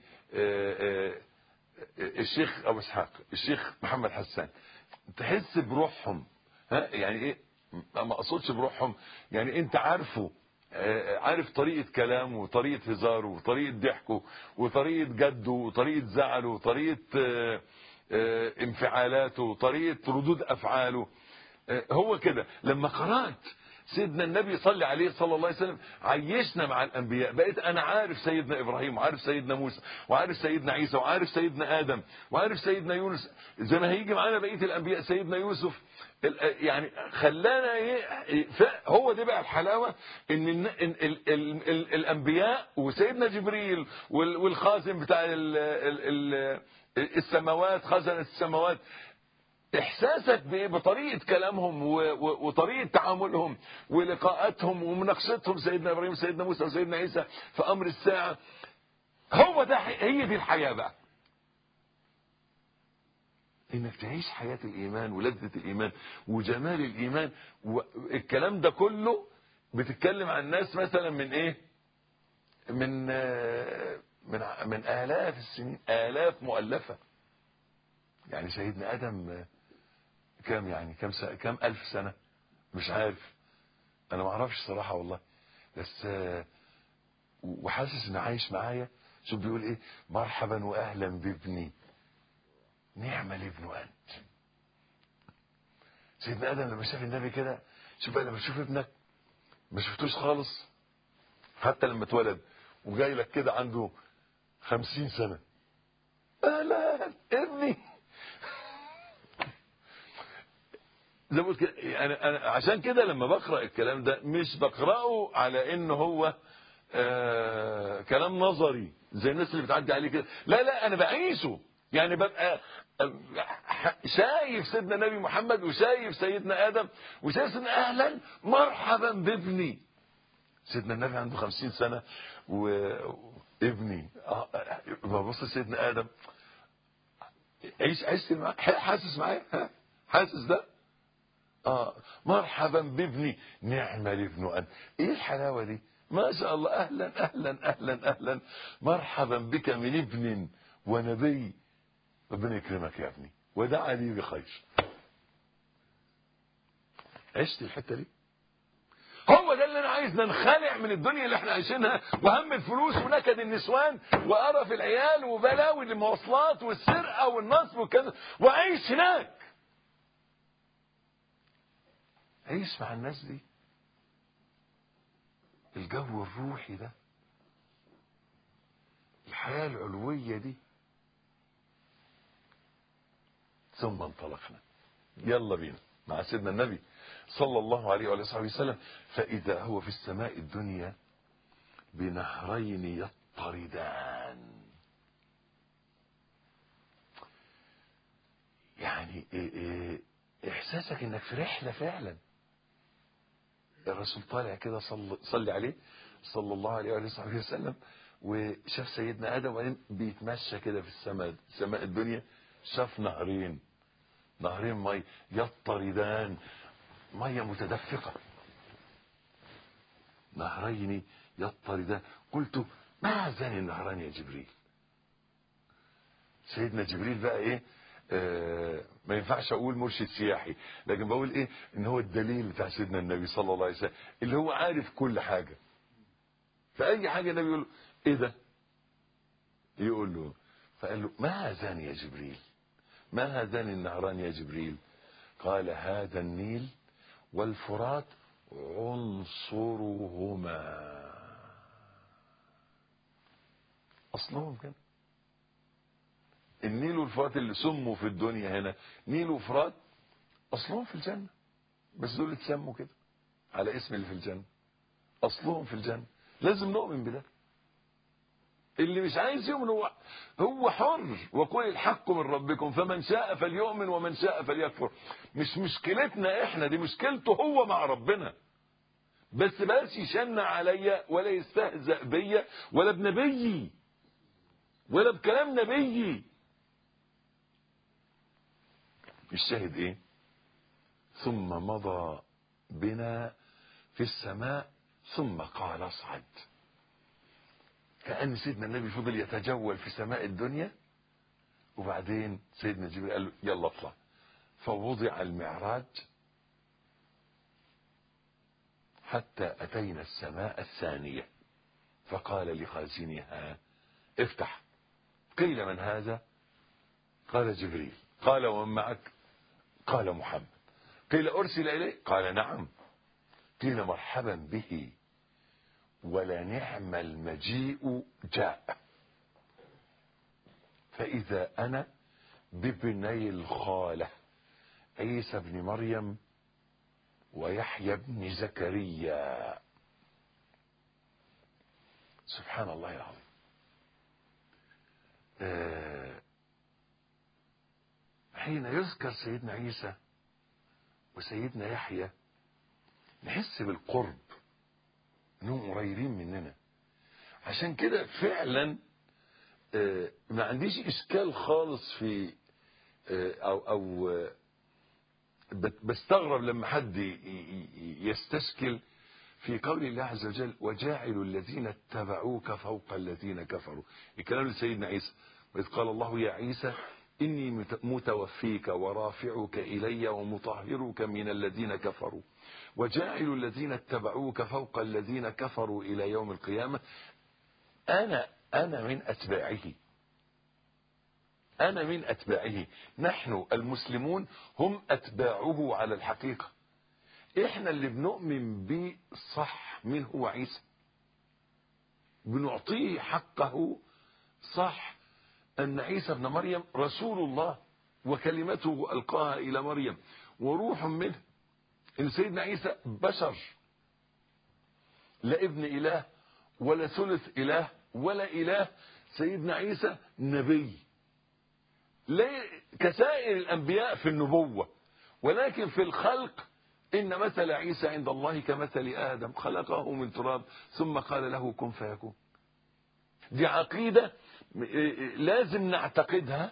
الشيخ ابو اسحاق، الشيخ محمد حسان، تحس بروحهم. يعني ايه؟ ما اقصدش بروحهم، يعني انت عارفه، عارف طريقة كلامه وطريقة هزاره وطريقة ضحكه وطريقة جده وطريقة زعله وطريقة انفعالاته وطريقة ردود افعاله. هو كده. لما قرأت سيدنا النبي صلى عليه صلى الله عليه وسلم عيشنا مع الانبياء، بقيت انا عارف سيدنا ابراهيم وعارف سيدنا موسى وعارف سيدنا عيسى وعارف سيدنا ادم وعارف سيدنا يونس، زي ما هيجي معانا بقيه الانبياء، سيدنا يوسف. يعني خلانا هو ده بقى الحلاوه، ان الانبياء وسيدنا جبريل والخازن بتاع السماوات، خزنة السماوات، احساسك بايه؟ بطريقه كلامهم وطريقه تعاملهم ولقاءاتهم ومناقشتهم سيدنا ابراهيم وسيدنا موسى وسيدنا عيسى في امر الساعه. هو ده، هي دي الحياه بقى، انك تعيش حياه الايمان ولذه الايمان وجمال الايمان. والكلام ده كله بتتكلم عن ناس مثلا من ايه؟ من الاف السنين، الاف مؤلفه. يعني سيدنا ادم كم، يعني كم ألف سنة؟ مش عارف، أنا ما أعرفش صراحة والله. بس وحاسس إن عايش معايا. شوف بيقول إيه؟ مرحبا وأهلا بابني، نعم الابن أنت. سيدنا آدم لما شاف النبي كده، شوف بقى لما تشوف ابنك ما شفتوش خالص حتى لما اتولد وجاي لك كده عنده 50 سنة، أهلا ابني. زي ما قلت كده، انا عشان كده لما بقرا الكلام ده مش بقراه على انه هو كلام نظري زي الناس اللي بتعدي عليه كده، لا انا بعيشه. يعني ببقى شايف سيدنا النبي محمد وشايف سيدنا ادم وشايف سيدنا اهلا مرحبا بابني. سيدنا النبي عنده 50 سنه وابني ببص سيدنا ادم، عشت معاه، حاسس معايا، حاسس ده مرحبا بابني نعم الابن انت. ايه الحلاوه دي؟ ما شاء الله، اهلا اهلا اهلا اهلا مرحبا بك من ابن ونبي، ربنا يكرمك يا ابني ودعا لي بخير. عشت الحته دي؟ هو ده اللي انا عايز ننخلع من الدنيا اللي احنا عايشينها، وهم الفلوس ونكد النسوان وقرف العيال وبلاوي المواصلات والسرقه والنصب وكذا، وعيش هناك. عيش مع الناس دي، الجو الروحي ده، الحياه العلويه دي. ثم انطلقنا، يلا بينا مع سيدنا النبي صلى الله عليه وآله وصحبه وسلم. فإذا هو في السماء الدنيا بنهرين يضطردان. يعني إحساسك إنك في رحلة فعلا. الرسول طالع كده صلي عليه صلى الله عليه وآله وصحبه وسلم، وشاف سيدنا آدم وبعدين بيتمشى كده في سماء الدنيا، شاف نهرين مي يضطردان، ميه متدفقه، نهرين يضطردان. قلت ما هذان النهران يا جبريل؟ سيدنا جبريل بقى ايه؟ ما ينفعش اقول مرشد سياحي، لكن بقول ايه؟ ان هو الدليل بتاع سيدنا النبي صلى الله عليه وسلم، اللي هو عارف كل حاجه. فاي حاجه النبي يقول له ايه ده؟ يقول له، فقال له ما هذان يا جبريل؟ ما هذان النهران يا جبريل؟ قال هذا النيل والفرات عنصرهما. اصلهم كده النيل والفرات اللي سموا في الدنيا هنا نيل وفرات، اصلهم في الجنه، بس دول اتسموا كده على اسم اللي في الجنه، اصلهم في الجنه. لازم نؤمن بده. اللي مش عايز يؤمن هو حر، وقل الحق من ربكم فمن شاء فليؤمن ومن شاء فليكفر. مش مشكلتنا احنا دي، مشكلته هو مع ربنا. بس يشنع عليا ولا يستهزأ بيا ولا بنبيي ولا بكلام نبيي. الشاهد ايه؟ ثم مضى بنا في السماء ثم قال اصعد. كأن سيدنا النبي فضل يتجول في سماء الدنيا، وبعدين سيدنا جبريل قال له يلا اطلع. فوضع المعراج حتى أتينا السماء الثانية، فقال لخازنها افتح. قيل من هذا؟ قال جبريل. قال ومن معك؟ قال محمد. قيل أرسل إليه؟ قال نعم. قيل مرحبا به ولنعم المجيء جاء. فإذا أنا بابني الخالة عيسى بن مريم ويحيى بن زكريا. سبحان الله العظيم. حين يذكر سيدنا عيسى وسيدنا يحيى نحس بالقرب، انهم قريبين مننا. عشان كده فعلا ما عنديش اشكال خالص في او بستغرب لما حد يستشكل في قول الله عز وجل وجاعل الذين اتبعوك فوق الذين كفروا. الكلام لسيدنا عيسى، وإذ قال الله يا عيسى إني متوفيك ورافعك إلي ومطهرك من الذين كفروا وجاعل الذين اتبعوك فوق الذين كفروا إلى يوم القيامة. أنا من أتباعه، أنا من أتباعه. نحن المسلمون هم أتباعه على الحقيقة. إحنا اللي بنؤمن به صح من هو عيسى، بنعطيه حقه صح، أن عيسى ابن مريم رسول الله وكلمته ألقاها إلى مريم وروح منه. إن سيدنا عيسى بشر، لا ابن إله ولا ثلث إله ولا إله. سيدنا عيسى نبي كسائر الأنبياء في النبوة، ولكن في الخلق إن مثل عيسى عند الله كمثل آدم خلقه من تراب ثم قال له كن فيكون. دي عقيدة لازم نعتقدها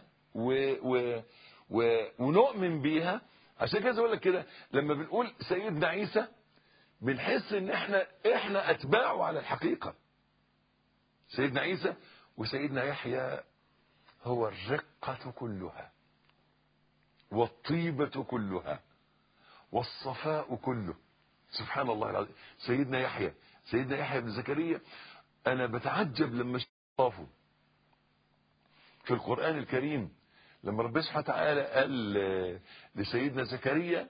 ونؤمن بيها. عشان كده اقول لك كده، لما بنقول سيدنا عيسى بنحس ان احنا اتباعه على الحقيقة. سيدنا عيسى وسيدنا يحيى هو الرقة كلها والطيبة كلها والصفاء كله. سبحان الله العظيم. سيدنا يحيى بن زكريا، انا بتعجب لما شافه في القرآن الكريم، لما ربنا سبحانه وتعالى قال لسيدنا زكريا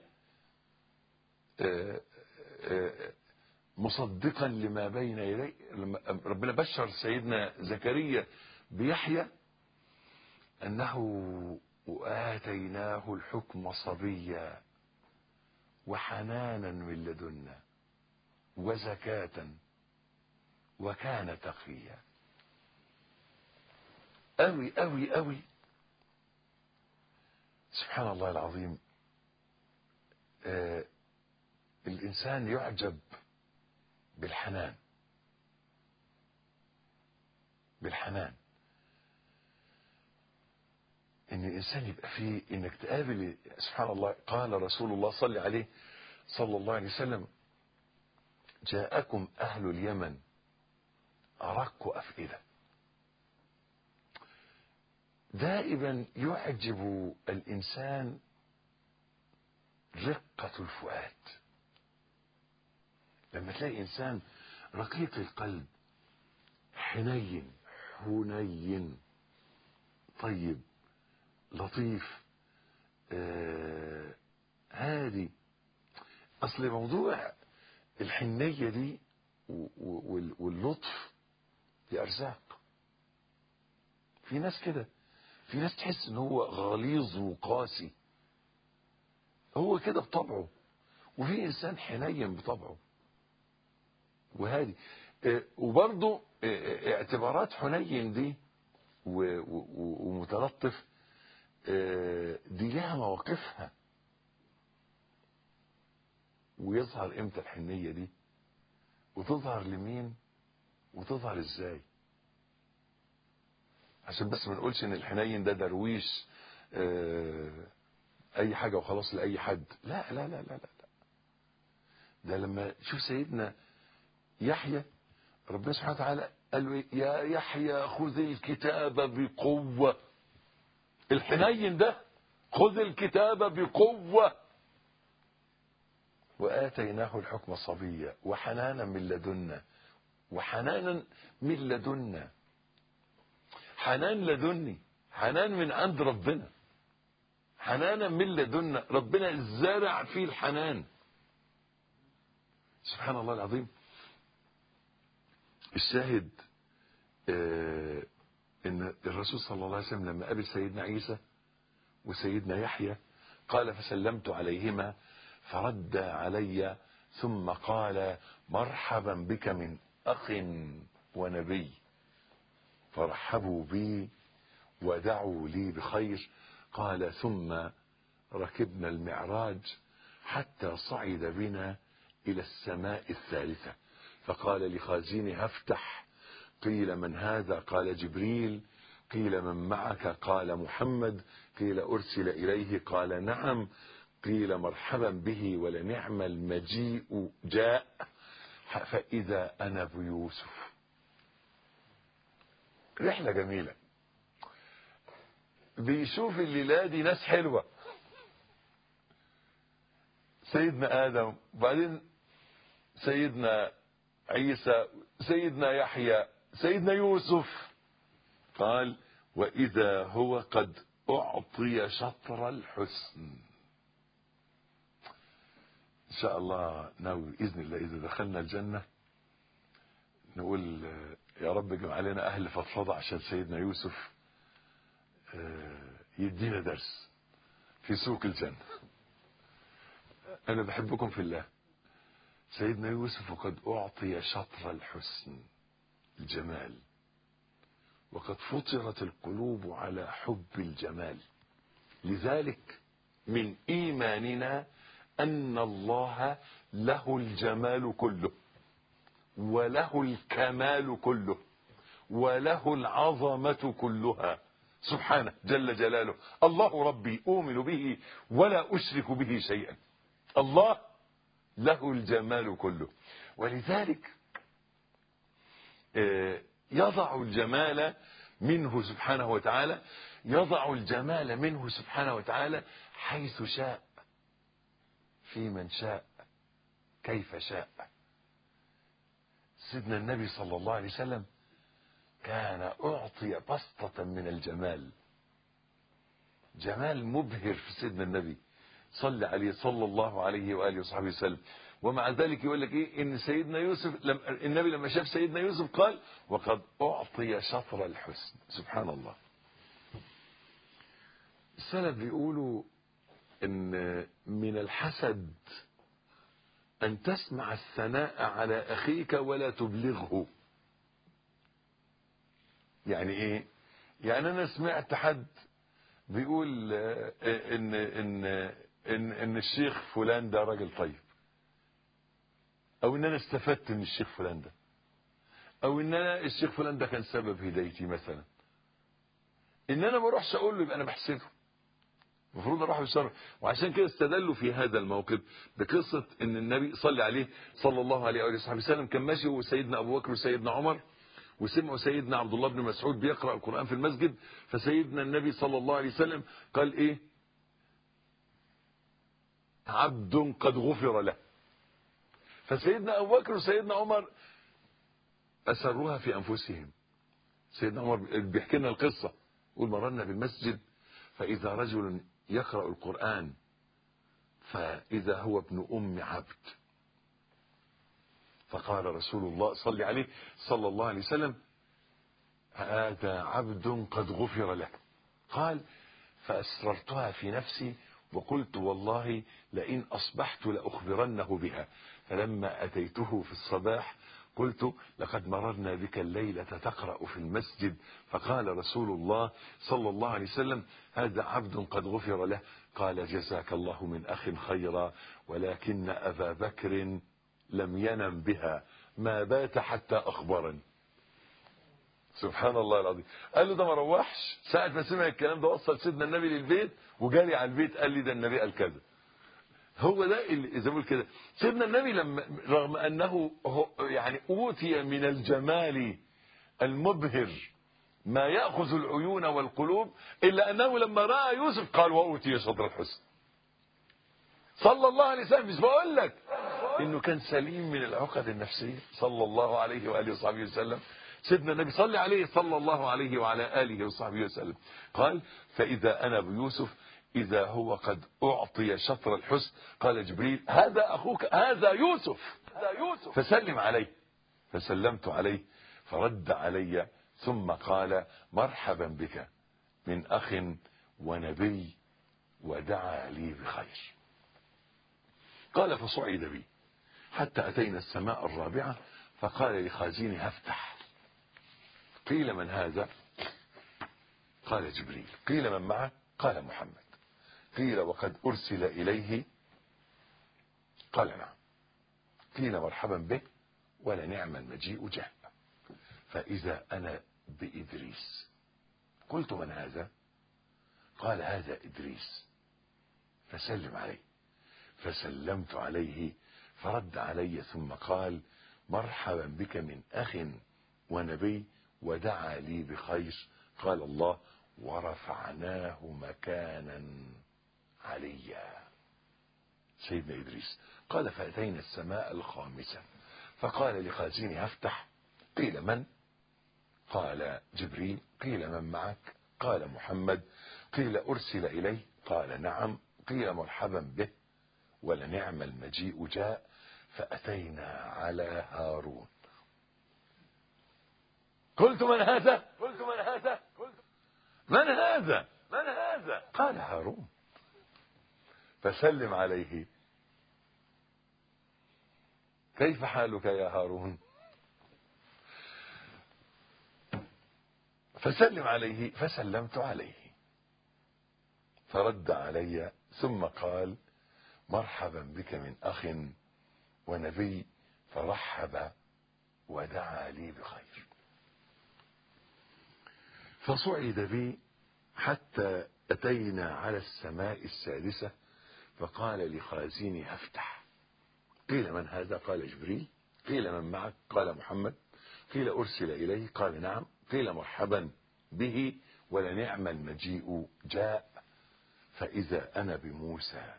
مصدقا لما بين يديه، لما ربنا بشر سيدنا زكريا بيحيى أنه وآتيناه الحكم صبيا وحنانا من لدنا وزكاة وكان تقيا. أوي أوي أوي. سبحان الله العظيم. الإنسان يعجب بالحنان ان الانسان يبقى فيه انك تقابل. سبحان الله، قال رسول الله صلى الله عليه وسلم: جاءكم اهل اليمن ارق افئده. دائما يعجب الانسان رقة الفؤاد. لما تلاقي انسان رقيق القلب، حنين طيب لطيف هادي. اصل موضوع الحنية دي واللطف دي ارزاق. في ناس كده، في ناس تحس ان هو غليظ وقاسي، هو كده بطبعه، وفي انسان حنين بطبعه وهادي. وبرضه اعتبارات حنين دي ومتلطف دي لها مواقفها. ويظهر امتى الحنية دي، وتظهر لمين، وتظهر ازاي؟ عشان بس ما نقولش ان الحنين ده درويش اي حاجة وخلاص لأي حد. لا لا لا لا لا. ده لما تشوف سيدنا يحيى، ربنا سبحانه وتعالى قال له: يا يحيى خذ الكتاب بقوة. الحنين ده خذ الكتاب بقوة. وآتيناه الحكم صبيا وحنانا من لدنا. حنان لدني، حنان من عند ربنا، حنانا من لدنا. ربنا زرع فيه الحنان. سبحان الله العظيم. الشاهد ان الرسول صلى الله عليه وسلم لما قابل سيدنا عيسى وسيدنا يحيى قال: فسلمت عليهما فرد علي ثم قال: مرحبا بك من أخ ونبي. فرحبوا بي ودعوا لي بخير. قال: ثم ركبنا المعراج حتى صعد بنا إلى السماء الثالثة، فقال لخازنها: افتح. قيل: من هذا؟ قال: جبريل. قيل: من معك؟ قال: محمد. قيل: أرسل إليه؟ قال: نعم. قيل: مرحبا به ولنعم المجيء جاء. فإذا أنا بيوسف. رحلة جميلة. بيشوف الليلة دي ناس حلوة، سيدنا آدم، وبعدين سيدنا عيسى، سيدنا يحيى، سيدنا يوسف. قال: وإذا هو قد أعطي شطر الحسن. إن شاء الله ناوي بإذن الله إذا دخلنا الجنة نقول: يا رب اجمع علينا أهل فضفضة عشان سيدنا يوسف يدينا درس في سوق الجنة. أنا بحبكم في الله. سيدنا يوسف وقد أعطي شطر الحسن، الجمال، وقد فطرت القلوب على حب الجمال. لذلك من إيماننا أن الله له الجمال كله، وله الكمال كله، وله العظمة كلها سبحانه جل جلاله. الله ربي أؤمن به ولا أشرك به شيئا. الله له الجمال كله، ولذلك يضع الجمال منه سبحانه وتعالى، يضع الجمال منه سبحانه وتعالى حيث شاء، في من شاء، كيف شاء. سيدنا النبي صلى الله عليه وسلم كان أعطي بسطة من الجمال، جمال مبهر في سيدنا النبي صلى عليه صلى الله عليه وآله وصحبه وسلم. ومع ذلك يقول لك إيه؟ إن سيدنا يوسف النبي لما شاف سيدنا يوسف قال وقد أعطي شطر الحسن. سبحان الله. السلف بيقولوا إن من الحسد أن تسمع الثناء على أخيك ولا تبلغه. يعني إيه؟ يعني أنا سمعت حد بيقول إن الشيخ فلان ده راجل طيب، أو إن أنا استفدت من الشيخ فلان ده، أو إن أنا الشيخ فلان ده كان سبب هدايتي مثلا، إن أنا ما أروحش أقول له يبقى أنا بحسده. المفروض اروح بالشر. وعشان كده استدلوا في هذا الموقف بقصه ان النبي صلى عليه صلى الله عليه واله وصحبه وسلم كان ماشي وسيدنا ابو بكر وسيدنا عمر، وسمعوا سيدنا عبد الله بن مسعود بيقرا القران في المسجد، فسيدنا النبي صلى الله عليه وسلم قال ايه؟ عبد قد غفر له. فسيدنا ابو بكر وسيدنا عمر اسروها في انفسهم. سيدنا عمر بيحكي لنا القصه، يقول مررنا بالمسجد فاذا رجل يقرأ القرآن فإذا هو ابن أم عبد، فقال رسول الله صلى عليه صلى الله عليه وسلم هذا عبد قد غفر له. قال فأسررتها في نفسي وقلت والله لئن أصبحت لأخبرنه بها، فلما أتيته في الصباح قلت لقد مررنا بك الليلة تقرأ في المسجد، فقال رسول الله صلى الله عليه وسلم هذا عبد قد غفر له. قال جزاك الله من أخ خيرا، ولكن أبا بكر لم ينم بها ما بات حتى أخبرني. سبحان الله العظيم. قال له ده ما روحش ساعة ما سمع الكلام ده، وصل سيدنا النبي للبيت وجاري على البيت قال لي ده النبي قال كذا. هو ده اللي زي ما بقول كده سيدنا النبي لما رغم انه يعني اوتي من الجمال المبهر ما ياخذ العيون والقلوب، الا انه لما راى يوسف قال واوتي شطر الحسن. صلى الله عليه وسلم. مش بقول لك انه كان سليم من العقد النفسيه صلى الله عليه واله وصحبه وسلم. سيدنا النبي صلى عليه صلى الله عليه وعلى اله وصحبه وسلم قال فاذا انا بيوسف إذا هو قد أعطي شطر الحسن قال جبريل هذا أخوك هذا يوسف فسلم عليه. فسلمت عليه فرد علي ثم قال مرحبا بك من أخ ونبي ودعا لي بخير. قال فصعد بي حتى أتينا السماء الرابعة فقال لخازنها افتح. قيل من هذا؟ قال جبريل. قيل من معه؟ قال محمد. قيل وقد أرسل إليه؟ قال نعم. قيل مرحبا به ولنعم المجيء جاء. فإذا أنا بإدريس. قلت من هذا؟ قال هذا إدريس. فسلم عليه. فسلمت عليه فرد علي ثم قال مرحبا بك من أخ ونبي ودعا لي بخير. قال الله ورفعناه مكانا عليا. سيدنا إدريس. قال فأتينا السماء الخامسة فقال لخازنها افتح. قيل من؟ قال جبريل. قيل من معك؟ قال محمد. قيل أرسل إليه؟ قال نعم. قيل مرحبا به ولنعم المجيء جاء. فأتينا على هارون. قلت من هذا؟ من هذا؟ قال هارون. فسلم عليه كيف حالك يا هارون؟ فسلم عليه، فسلمت عليه فرد علي ثم قال مرحبا بك من أخ ونبي، فرحب ودعا لي بخير. فصعد بي حتى أتينا على السماء السادسة، فقال لخازنها افتح. قيل من هذا؟ قال جبريل. قيل من معك؟ قال محمد. قيل أرسل إليه؟ قال نعم. قيل مرحبا به ولنعم المجيء جاء. فإذا أنا بموسى،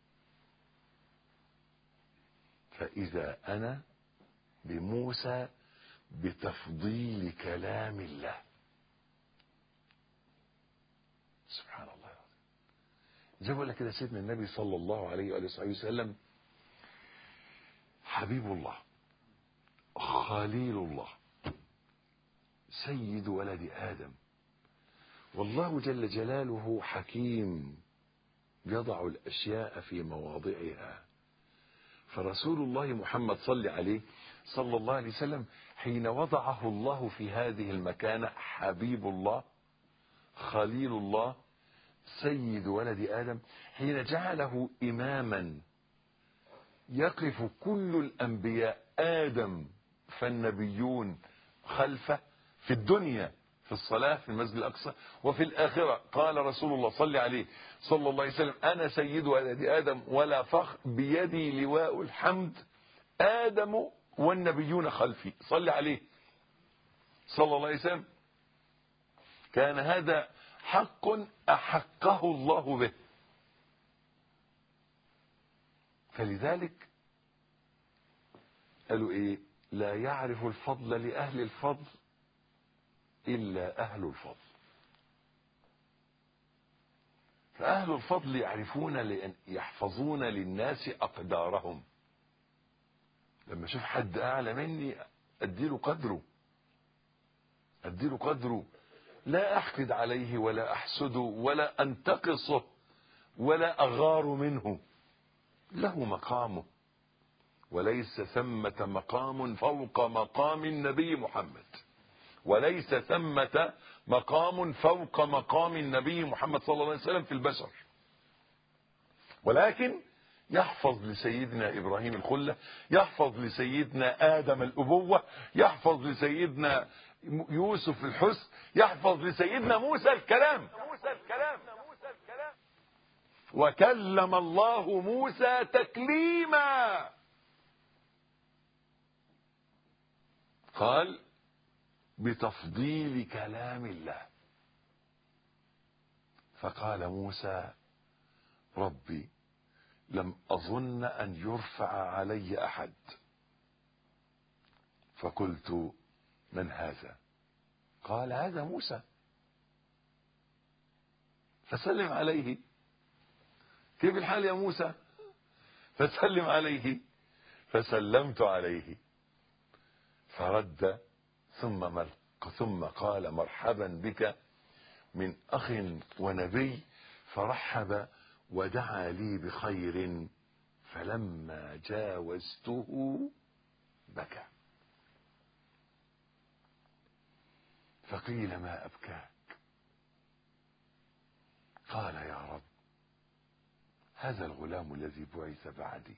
فإذا أنا بموسى بتفضيل كلام الله. سبحان الله. زي ما قال كده سيدنا النبي صلى الله عليه وآله وسلم حبيب الله، خليل الله، سيد ولد آدم، والله جل جلاله حكيم يضع الأشياء في مواضعها. فرسول الله محمد صلى عليه صلى الله عليه وسلم حين وضعه الله في هذه المكانة حبيب الله، خليل الله، سيد ولد آدم، حين جعله إماما يقف كل الأنبياء آدم فالنبيون خلفه في الدنيا في الصلاة في المسجد الأقصى، وفي الآخرة قال رسول الله صلى عليه صلى الله عليه وسلم أنا سيد ولد آدم ولا فخر، بيدي لواء الحمد، آدم والنبيون خلفي. صلى عليه صلى الله عليه وسلم. كان هذا حق أحقه الله به، فلذلك قالوا إيه؟ لا يعرف الفضل لأهل الفضل إلا أهل الفضل. فأهل الفضل يعرفون لأن يحفظون للناس أقدارهم. لما أشوف حد أعلى مني أديله قدره، أديله قدره، لا أحقد عليه ولا أحسده ولا أنتقصه ولا أغار منه، له مقامه، وليس ثمة مقام فوق مقام النبي محمد، وليس ثمة مقام فوق مقام النبي محمد صلى الله عليه وسلم في البشر. ولكن يحفظ لسيدنا إبراهيم الخلة، يحفظ لسيدنا آدم الأبوة، يحفظ لسيدنا يوسف الحسن، يحفظ لسيدنا موسى الكلام. وكلم الله موسى تكليما. قال بتفضيل كلام الله. فقال موسى ربي لم أظن أن يرفع علي أحد. فقلت من هذا؟ قال هذا موسى. فسلم عليه. كيف الحال يا موسى؟ فسلم عليه. فسلمت عليه فرد ثم قال مرحبا بك من أخ ونبي، فرحب ودعا لي بخير، فلما جاوزته بكى. فقيل ما أبكاك؟ قال يا رب هذا الغلام الذي بعث بعدي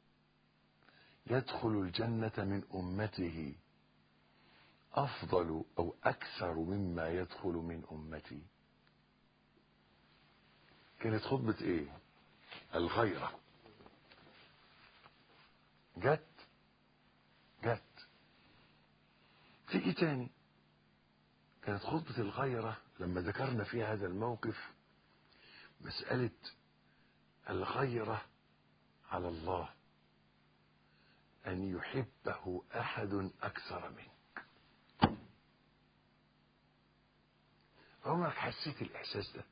يدخل الجنة من أمته أفضل أو أكثر مما يدخل من أمتي. كانت خطبة إيه؟ الغيرة. جت تيجي تاني. كانت خطبة الغيرة لما ذكرنا فيها هذا الموقف مسألة الغيرة على الله، أن يحبه أحد أكثر منك. عمرك حسيت الإحساس ده؟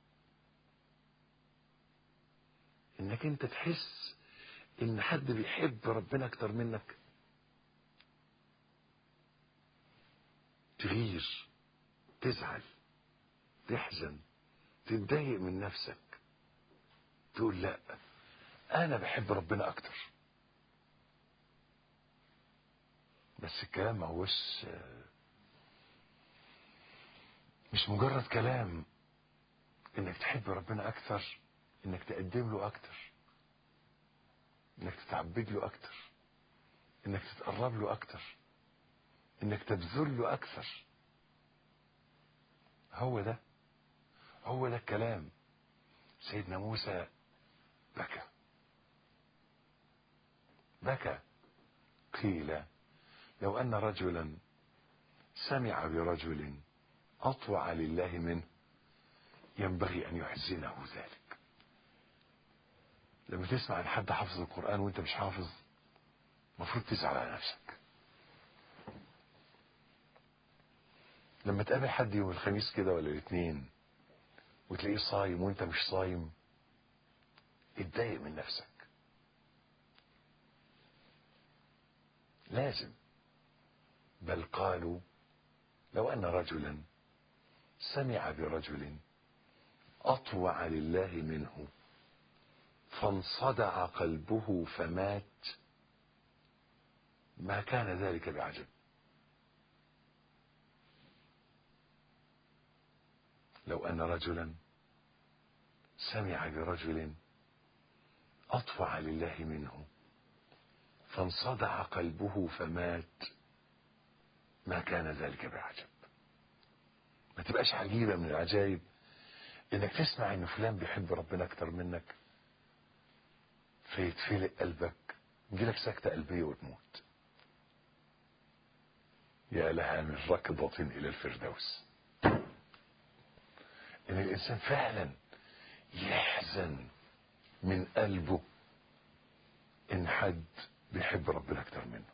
إنك أنت تحس إن حد بيحب ربنا أكتر منك؟ تغير، تزعل، تحزن، تتضايق من نفسك، تقول لا أنا بحب ربنا أكتر. بس الكلام ما هوش مش مجرد كلام. انك تحب ربنا اكثر، انك تقدم له اكثر، انك تتعبد له اكثر، انك تتقرب له اكثر، انك تبذل له اكثر. هو ده الكلام. سيدنا موسى بكى. قيل لو ان رجلا سمع برجل اطوع لله منه ينبغي ان يحزنه ذلك. لما تسمع عن حد حافظ القرآن وانت مش حافظ، المفروض تزعل على نفسك. لما تقابل حد يوم الخميس كده ولا الاثنين وتلاقيه صايم وانت مش صايم، اتضايق من نفسك. لازم. بل قالوا لو ان رجلا سمع برجل اطوع لله منه فانصدع قلبه فمات ما كان ذلك بعجب. لو ان رجلا سمع برجل اطوع لله منه فانصدع قلبه فمات ما كان ذلك بعجب. ما تبقاش عجيبة من العجائب انك تسمع ان فلان بيحب ربنا اكتر منك فيتفلق قلبك، يجيلك سكتة قلبية وتموت. يا لها من ركضة الى الفردوس. ان الانسان فعلا يحزن من قلبه ان حد بيحب ربنا اكتر منه.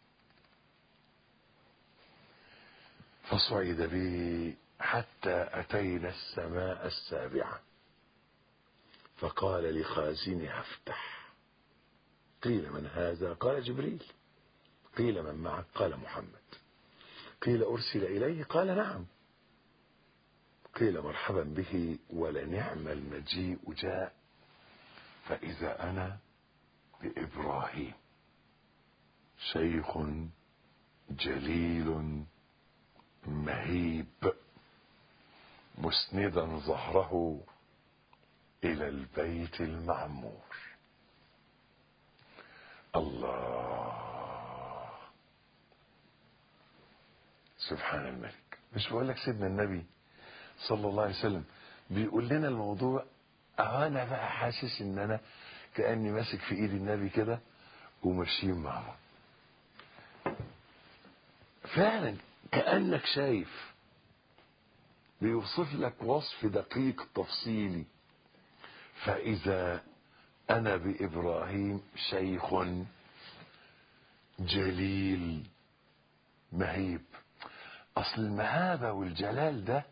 فصعد بي حتى اتينا السماء السابعة فقال لخازنها افتح. قيل من هذا؟ قال جبريل. قيل من معك؟ قال محمد. قيل ارسل اليه؟ قال نعم. قيل مرحبا به ولنعم المجيء جاء فاذا انا بابراهيم شيخ جليل مهيب مسندا ظهره الى البيت المعمور. الله، سبحان الملك. مش بقول لك سيدنا النبي صلى الله عليه وسلم بيقول لنا الموضوع؟ انا بقى حاسس ان انا كأني ماسك في ايد النبي كده وماشيين مع بعض. فعلا كأنك شايف، بيوصف لك وصف دقيق تفصيلي. فإذا أنا بإبراهيم شيخ جليل مهيب. أصل المهابة والجلال ده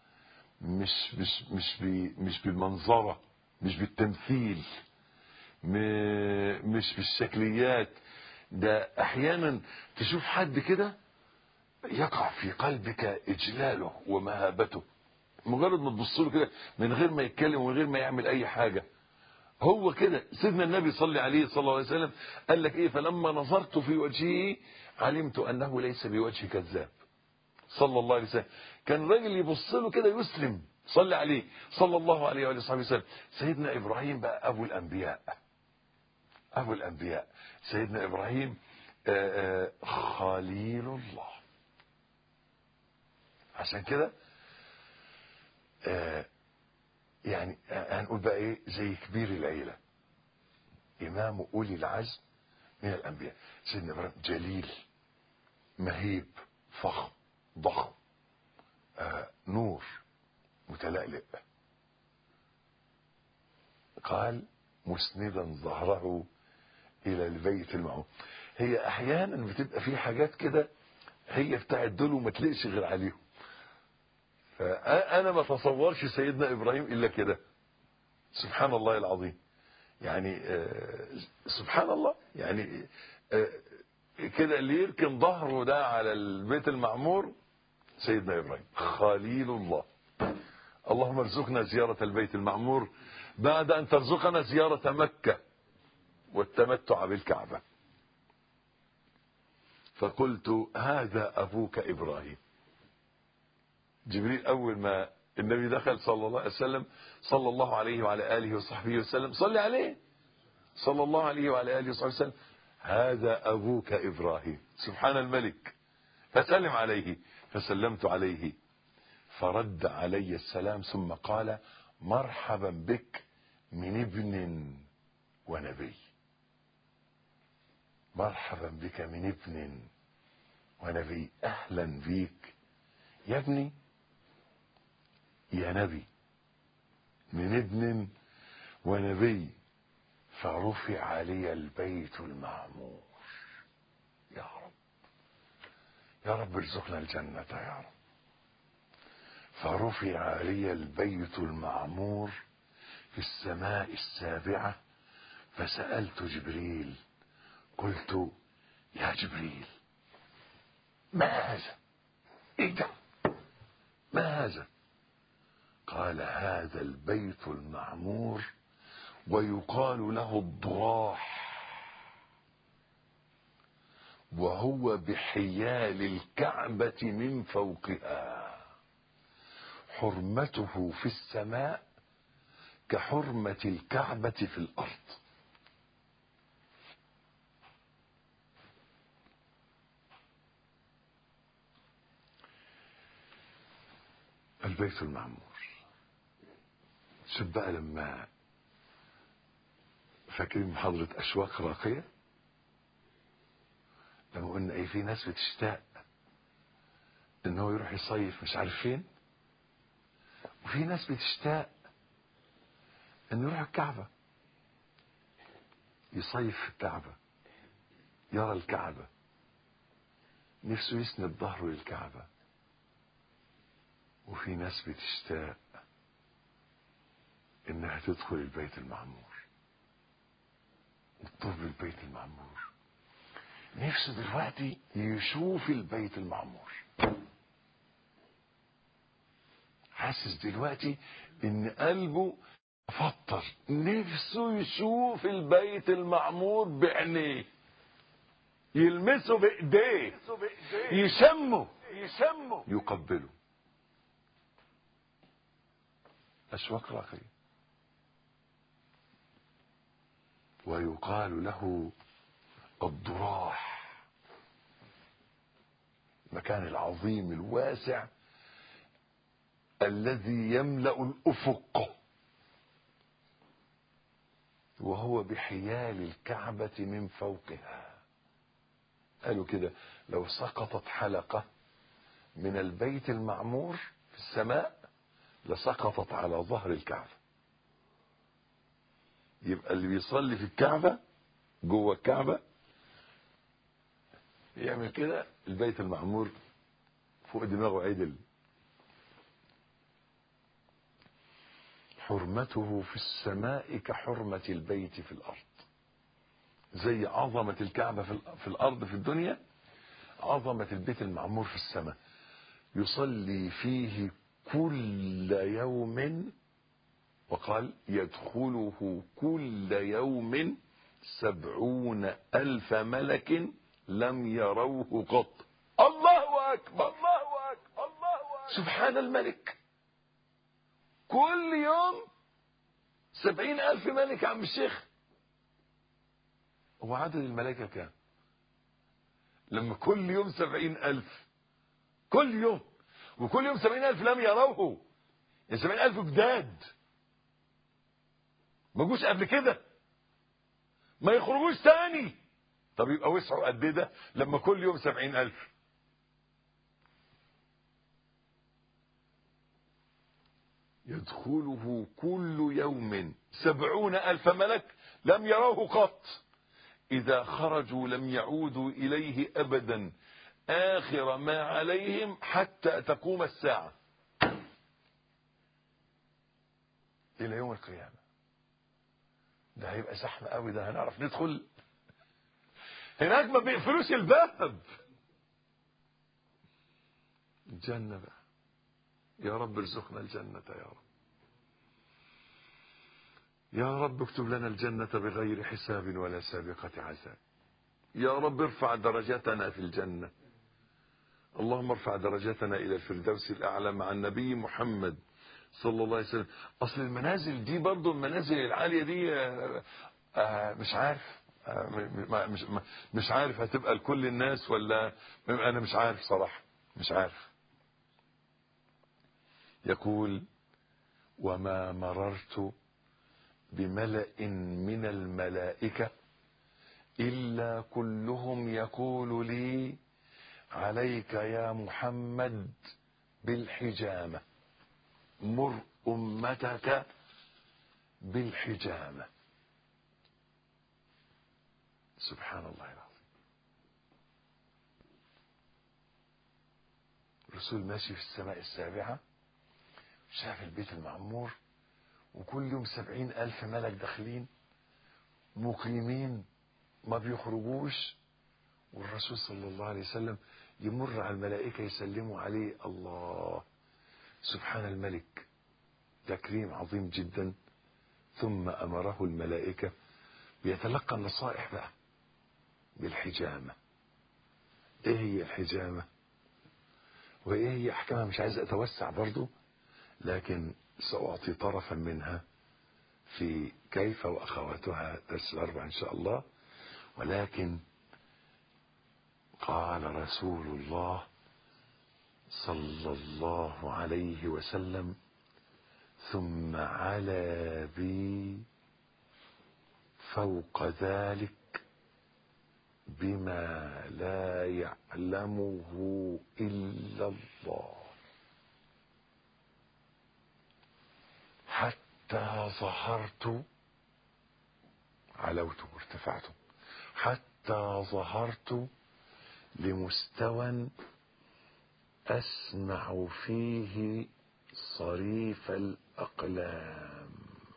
مش بالمنظرة، مش بالتمثيل، مش بالشكليات. ده أحيانا تشوف حد كده يقع في قلبك إجلاله ومهابته، مجرد ما تبص له كده من غير ما يتكلم ومن غير ما يعمل أي حاجة. هو كده سيدنا النبي صلى عليه صلى الله عليه وسلم قال لك إيه؟ فلما نظرت في وجهه علمت أنه ليس بوجه كذاب صلى الله عليه وسلم. كان راجل يبص له كده يسلم. صلى عليه صلى الله عليه وآله وسلم. سيدنا إبراهيم بقى أبو الأنبياء. سيدنا إبراهيم خليل الله. عشان كده يعني هنقول بقى ايه؟ زي كبير العيلة، إمام أولي العزم من الأنبياء. سيدنا إبراهيم جليل مهيب فخم ضخم نور متلألئ. قال مسندا ظهره إلى البيت المعمور. هي أحيانا بتبقى في حاجات كده هي بتاعت دول وما تلقش غير عليهم. فأنا ما تصورش سيدنا إبراهيم إلا كده. سبحان الله العظيم. يعني سبحان الله. يعني كده اللي يركن ظهره ده على البيت المعمور سيدنا إبراهيم خليل الله. اللهم ارزقنا زيارة البيت المعمور بعد أن ترزقنا زيارة مكة والتمتع بالكعبة. فقلت هذا أبوك إبراهيم. جبريل أول ما النبي دخل صلى الله عليه وسلم، صلى الله عليه وعلى آله وصحبه وسلم، صلي عليه صلى الله عليه وعلى آله وصحبه وسلم، هذا أبوك إبراهيم سبحان الملك، فسلم عليه. فسلمت عليه فرد علي السلام ثم قال مرحبا بك من ابن ونبي. مرحبا بك من ابن ونبي، أهلا بيك يا ابني يا نبي، من ابن ونبي. فرفع لي البيت المعمور. يا رب يا رب ارزقنا الجنة يا رب. فرفع لي البيت المعمور في السماء السابعة. فسألت جبريل قلت يا جبريل ما هذا؟ ايه ده؟ ما هذا؟ قال هذا البيت المعمور ويقال له الضراح، وهو بحيال الكعبة من فوقها، حرمته في السماء كحرمة الكعبة في الأرض. البيت المعمور. شوف بقى لما فاكرين محاضرة أشواق راقية لما قلنا ايه في ناس بتشتاق ان هو يروح يصيف مش عارف فين، وفي ناس بتشتاق ان يروح الكعبة يصيف في الكعبة يرى الكعبة، نفسه يسند ظهره للكعبة. وفي ناس بتشتاق انها تدخل البيت المعمور وتطوف بالبيت المعمور. نفسه دلوقتي يشوف البيت المعمور، حاسس دلوقتي ان قلبه فطر، نفسه يشوف البيت المعمور بعينيه، يلمسه بايديه، يشمه يقبله. أشواق راقية. ويقال له الضراح، المكان العظيم الواسع الذي يملأ الأفق، وهو بحيال الكعبة من فوقها. قالوا كده لو سقطت حلقة من البيت المعمور في السماء لسقطت على ظهر الكعبة. يبقى اللي بيصلي في الكعبة جوه الكعبة يعمل كده، البيت المعمور فوق دماغه عدل. حرمته في السماء كحرمة البيت في الأرض. زي عظمة الكعبة في الأرض في الدنيا، عظمة البيت المعمور في السماء. يصلي فيه كل يوم، وقال يدخله كل يوم 70,000 ملك لم يروه قط. الله أكبر الله أكبر الله أكبر. سبحان الملك. كل يوم 70,000 ملك يا عم الشيخ. هو عدد الملائكة كام لما كل يوم 70,000 كل يوم، وكل يوم 70,000 لم يروه؟ يا 70,000 جداد ما جوش قبل كده، ما يخرجوش تاني. طب يبقى وسعوا قد ايه ده لما كل يوم 70,000؟ يدخله كل يوم 70,000 ملك لم يروه قط. إذا خرجوا لم يعودوا إليه أبدا آخر ما عليهم حتى تقوم الساعة، إلى يوم القيامة. ده هيبقى زحمة قوي، ده هنعرف ندخل هناك ما بيقفلوش الباب. الجنة بقى، يا رب ارزقنا الجنة يا رب. يا رب اكتب لنا الجنة بغير حساب ولا سابقة عذاب. يا رب ارفع درجاتنا في الجنة. اللهم ارفع درجاتنا إلى الفردوس الأعلى مع النبي محمد صلى الله عليه وسلم. أصل المنازل دي برضو، المنازل العالية دي مش عارف، مش عارف هتبقى لكل الناس ولا، أنا مش عارف صراحة، مش عارف. يقول: وما مررت بملأ من الملائكة إلا كلهم يقول لي: عليك يا محمد بالحجامة، مر أمتك بالحجامة. سبحان الله العظيم. الرسول ماشي في السماء السابعة، شاف البيت المعمور، وكل يوم 70,000 ملك داخلين مقيمين ما بيخرجوش، والرسول صلى الله عليه وسلم يمر على الملائكة يسلموا عليه. الله، سبحان الملك، تكريم عظيم جدا. ثم أمره الملائكة بيتلقى النصائح بقى بالحجامة. ايه هي الحجامة وايه هي احكامها؟ مش عايز اتوسع برضو، لكن سأعطي طرفا منها في كيف وأخواتها درس الأربع إن شاء الله. ولكن قال رسول الله صلى الله عليه وسلم: ثم على بي فوق ذلك بما لا يعلمه إلا الله، حتى ظهرت، علوت وارتفعت، حتى ظهرت لمستوى أسمع فيه صريف الأقلام.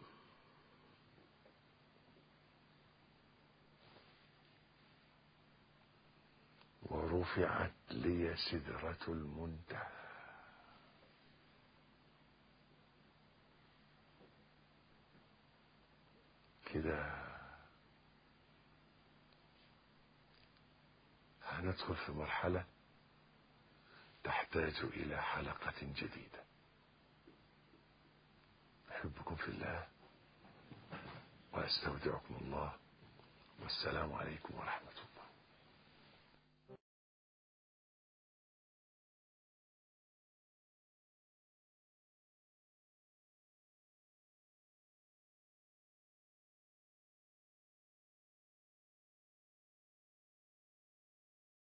ورفعت لي سدرة المنتهى. كده هندخل في مرحلة تحتاج إلى حلقة جديدة. أحبكم في الله وأستودعكم الله، والسلام عليكم ورحمة الله.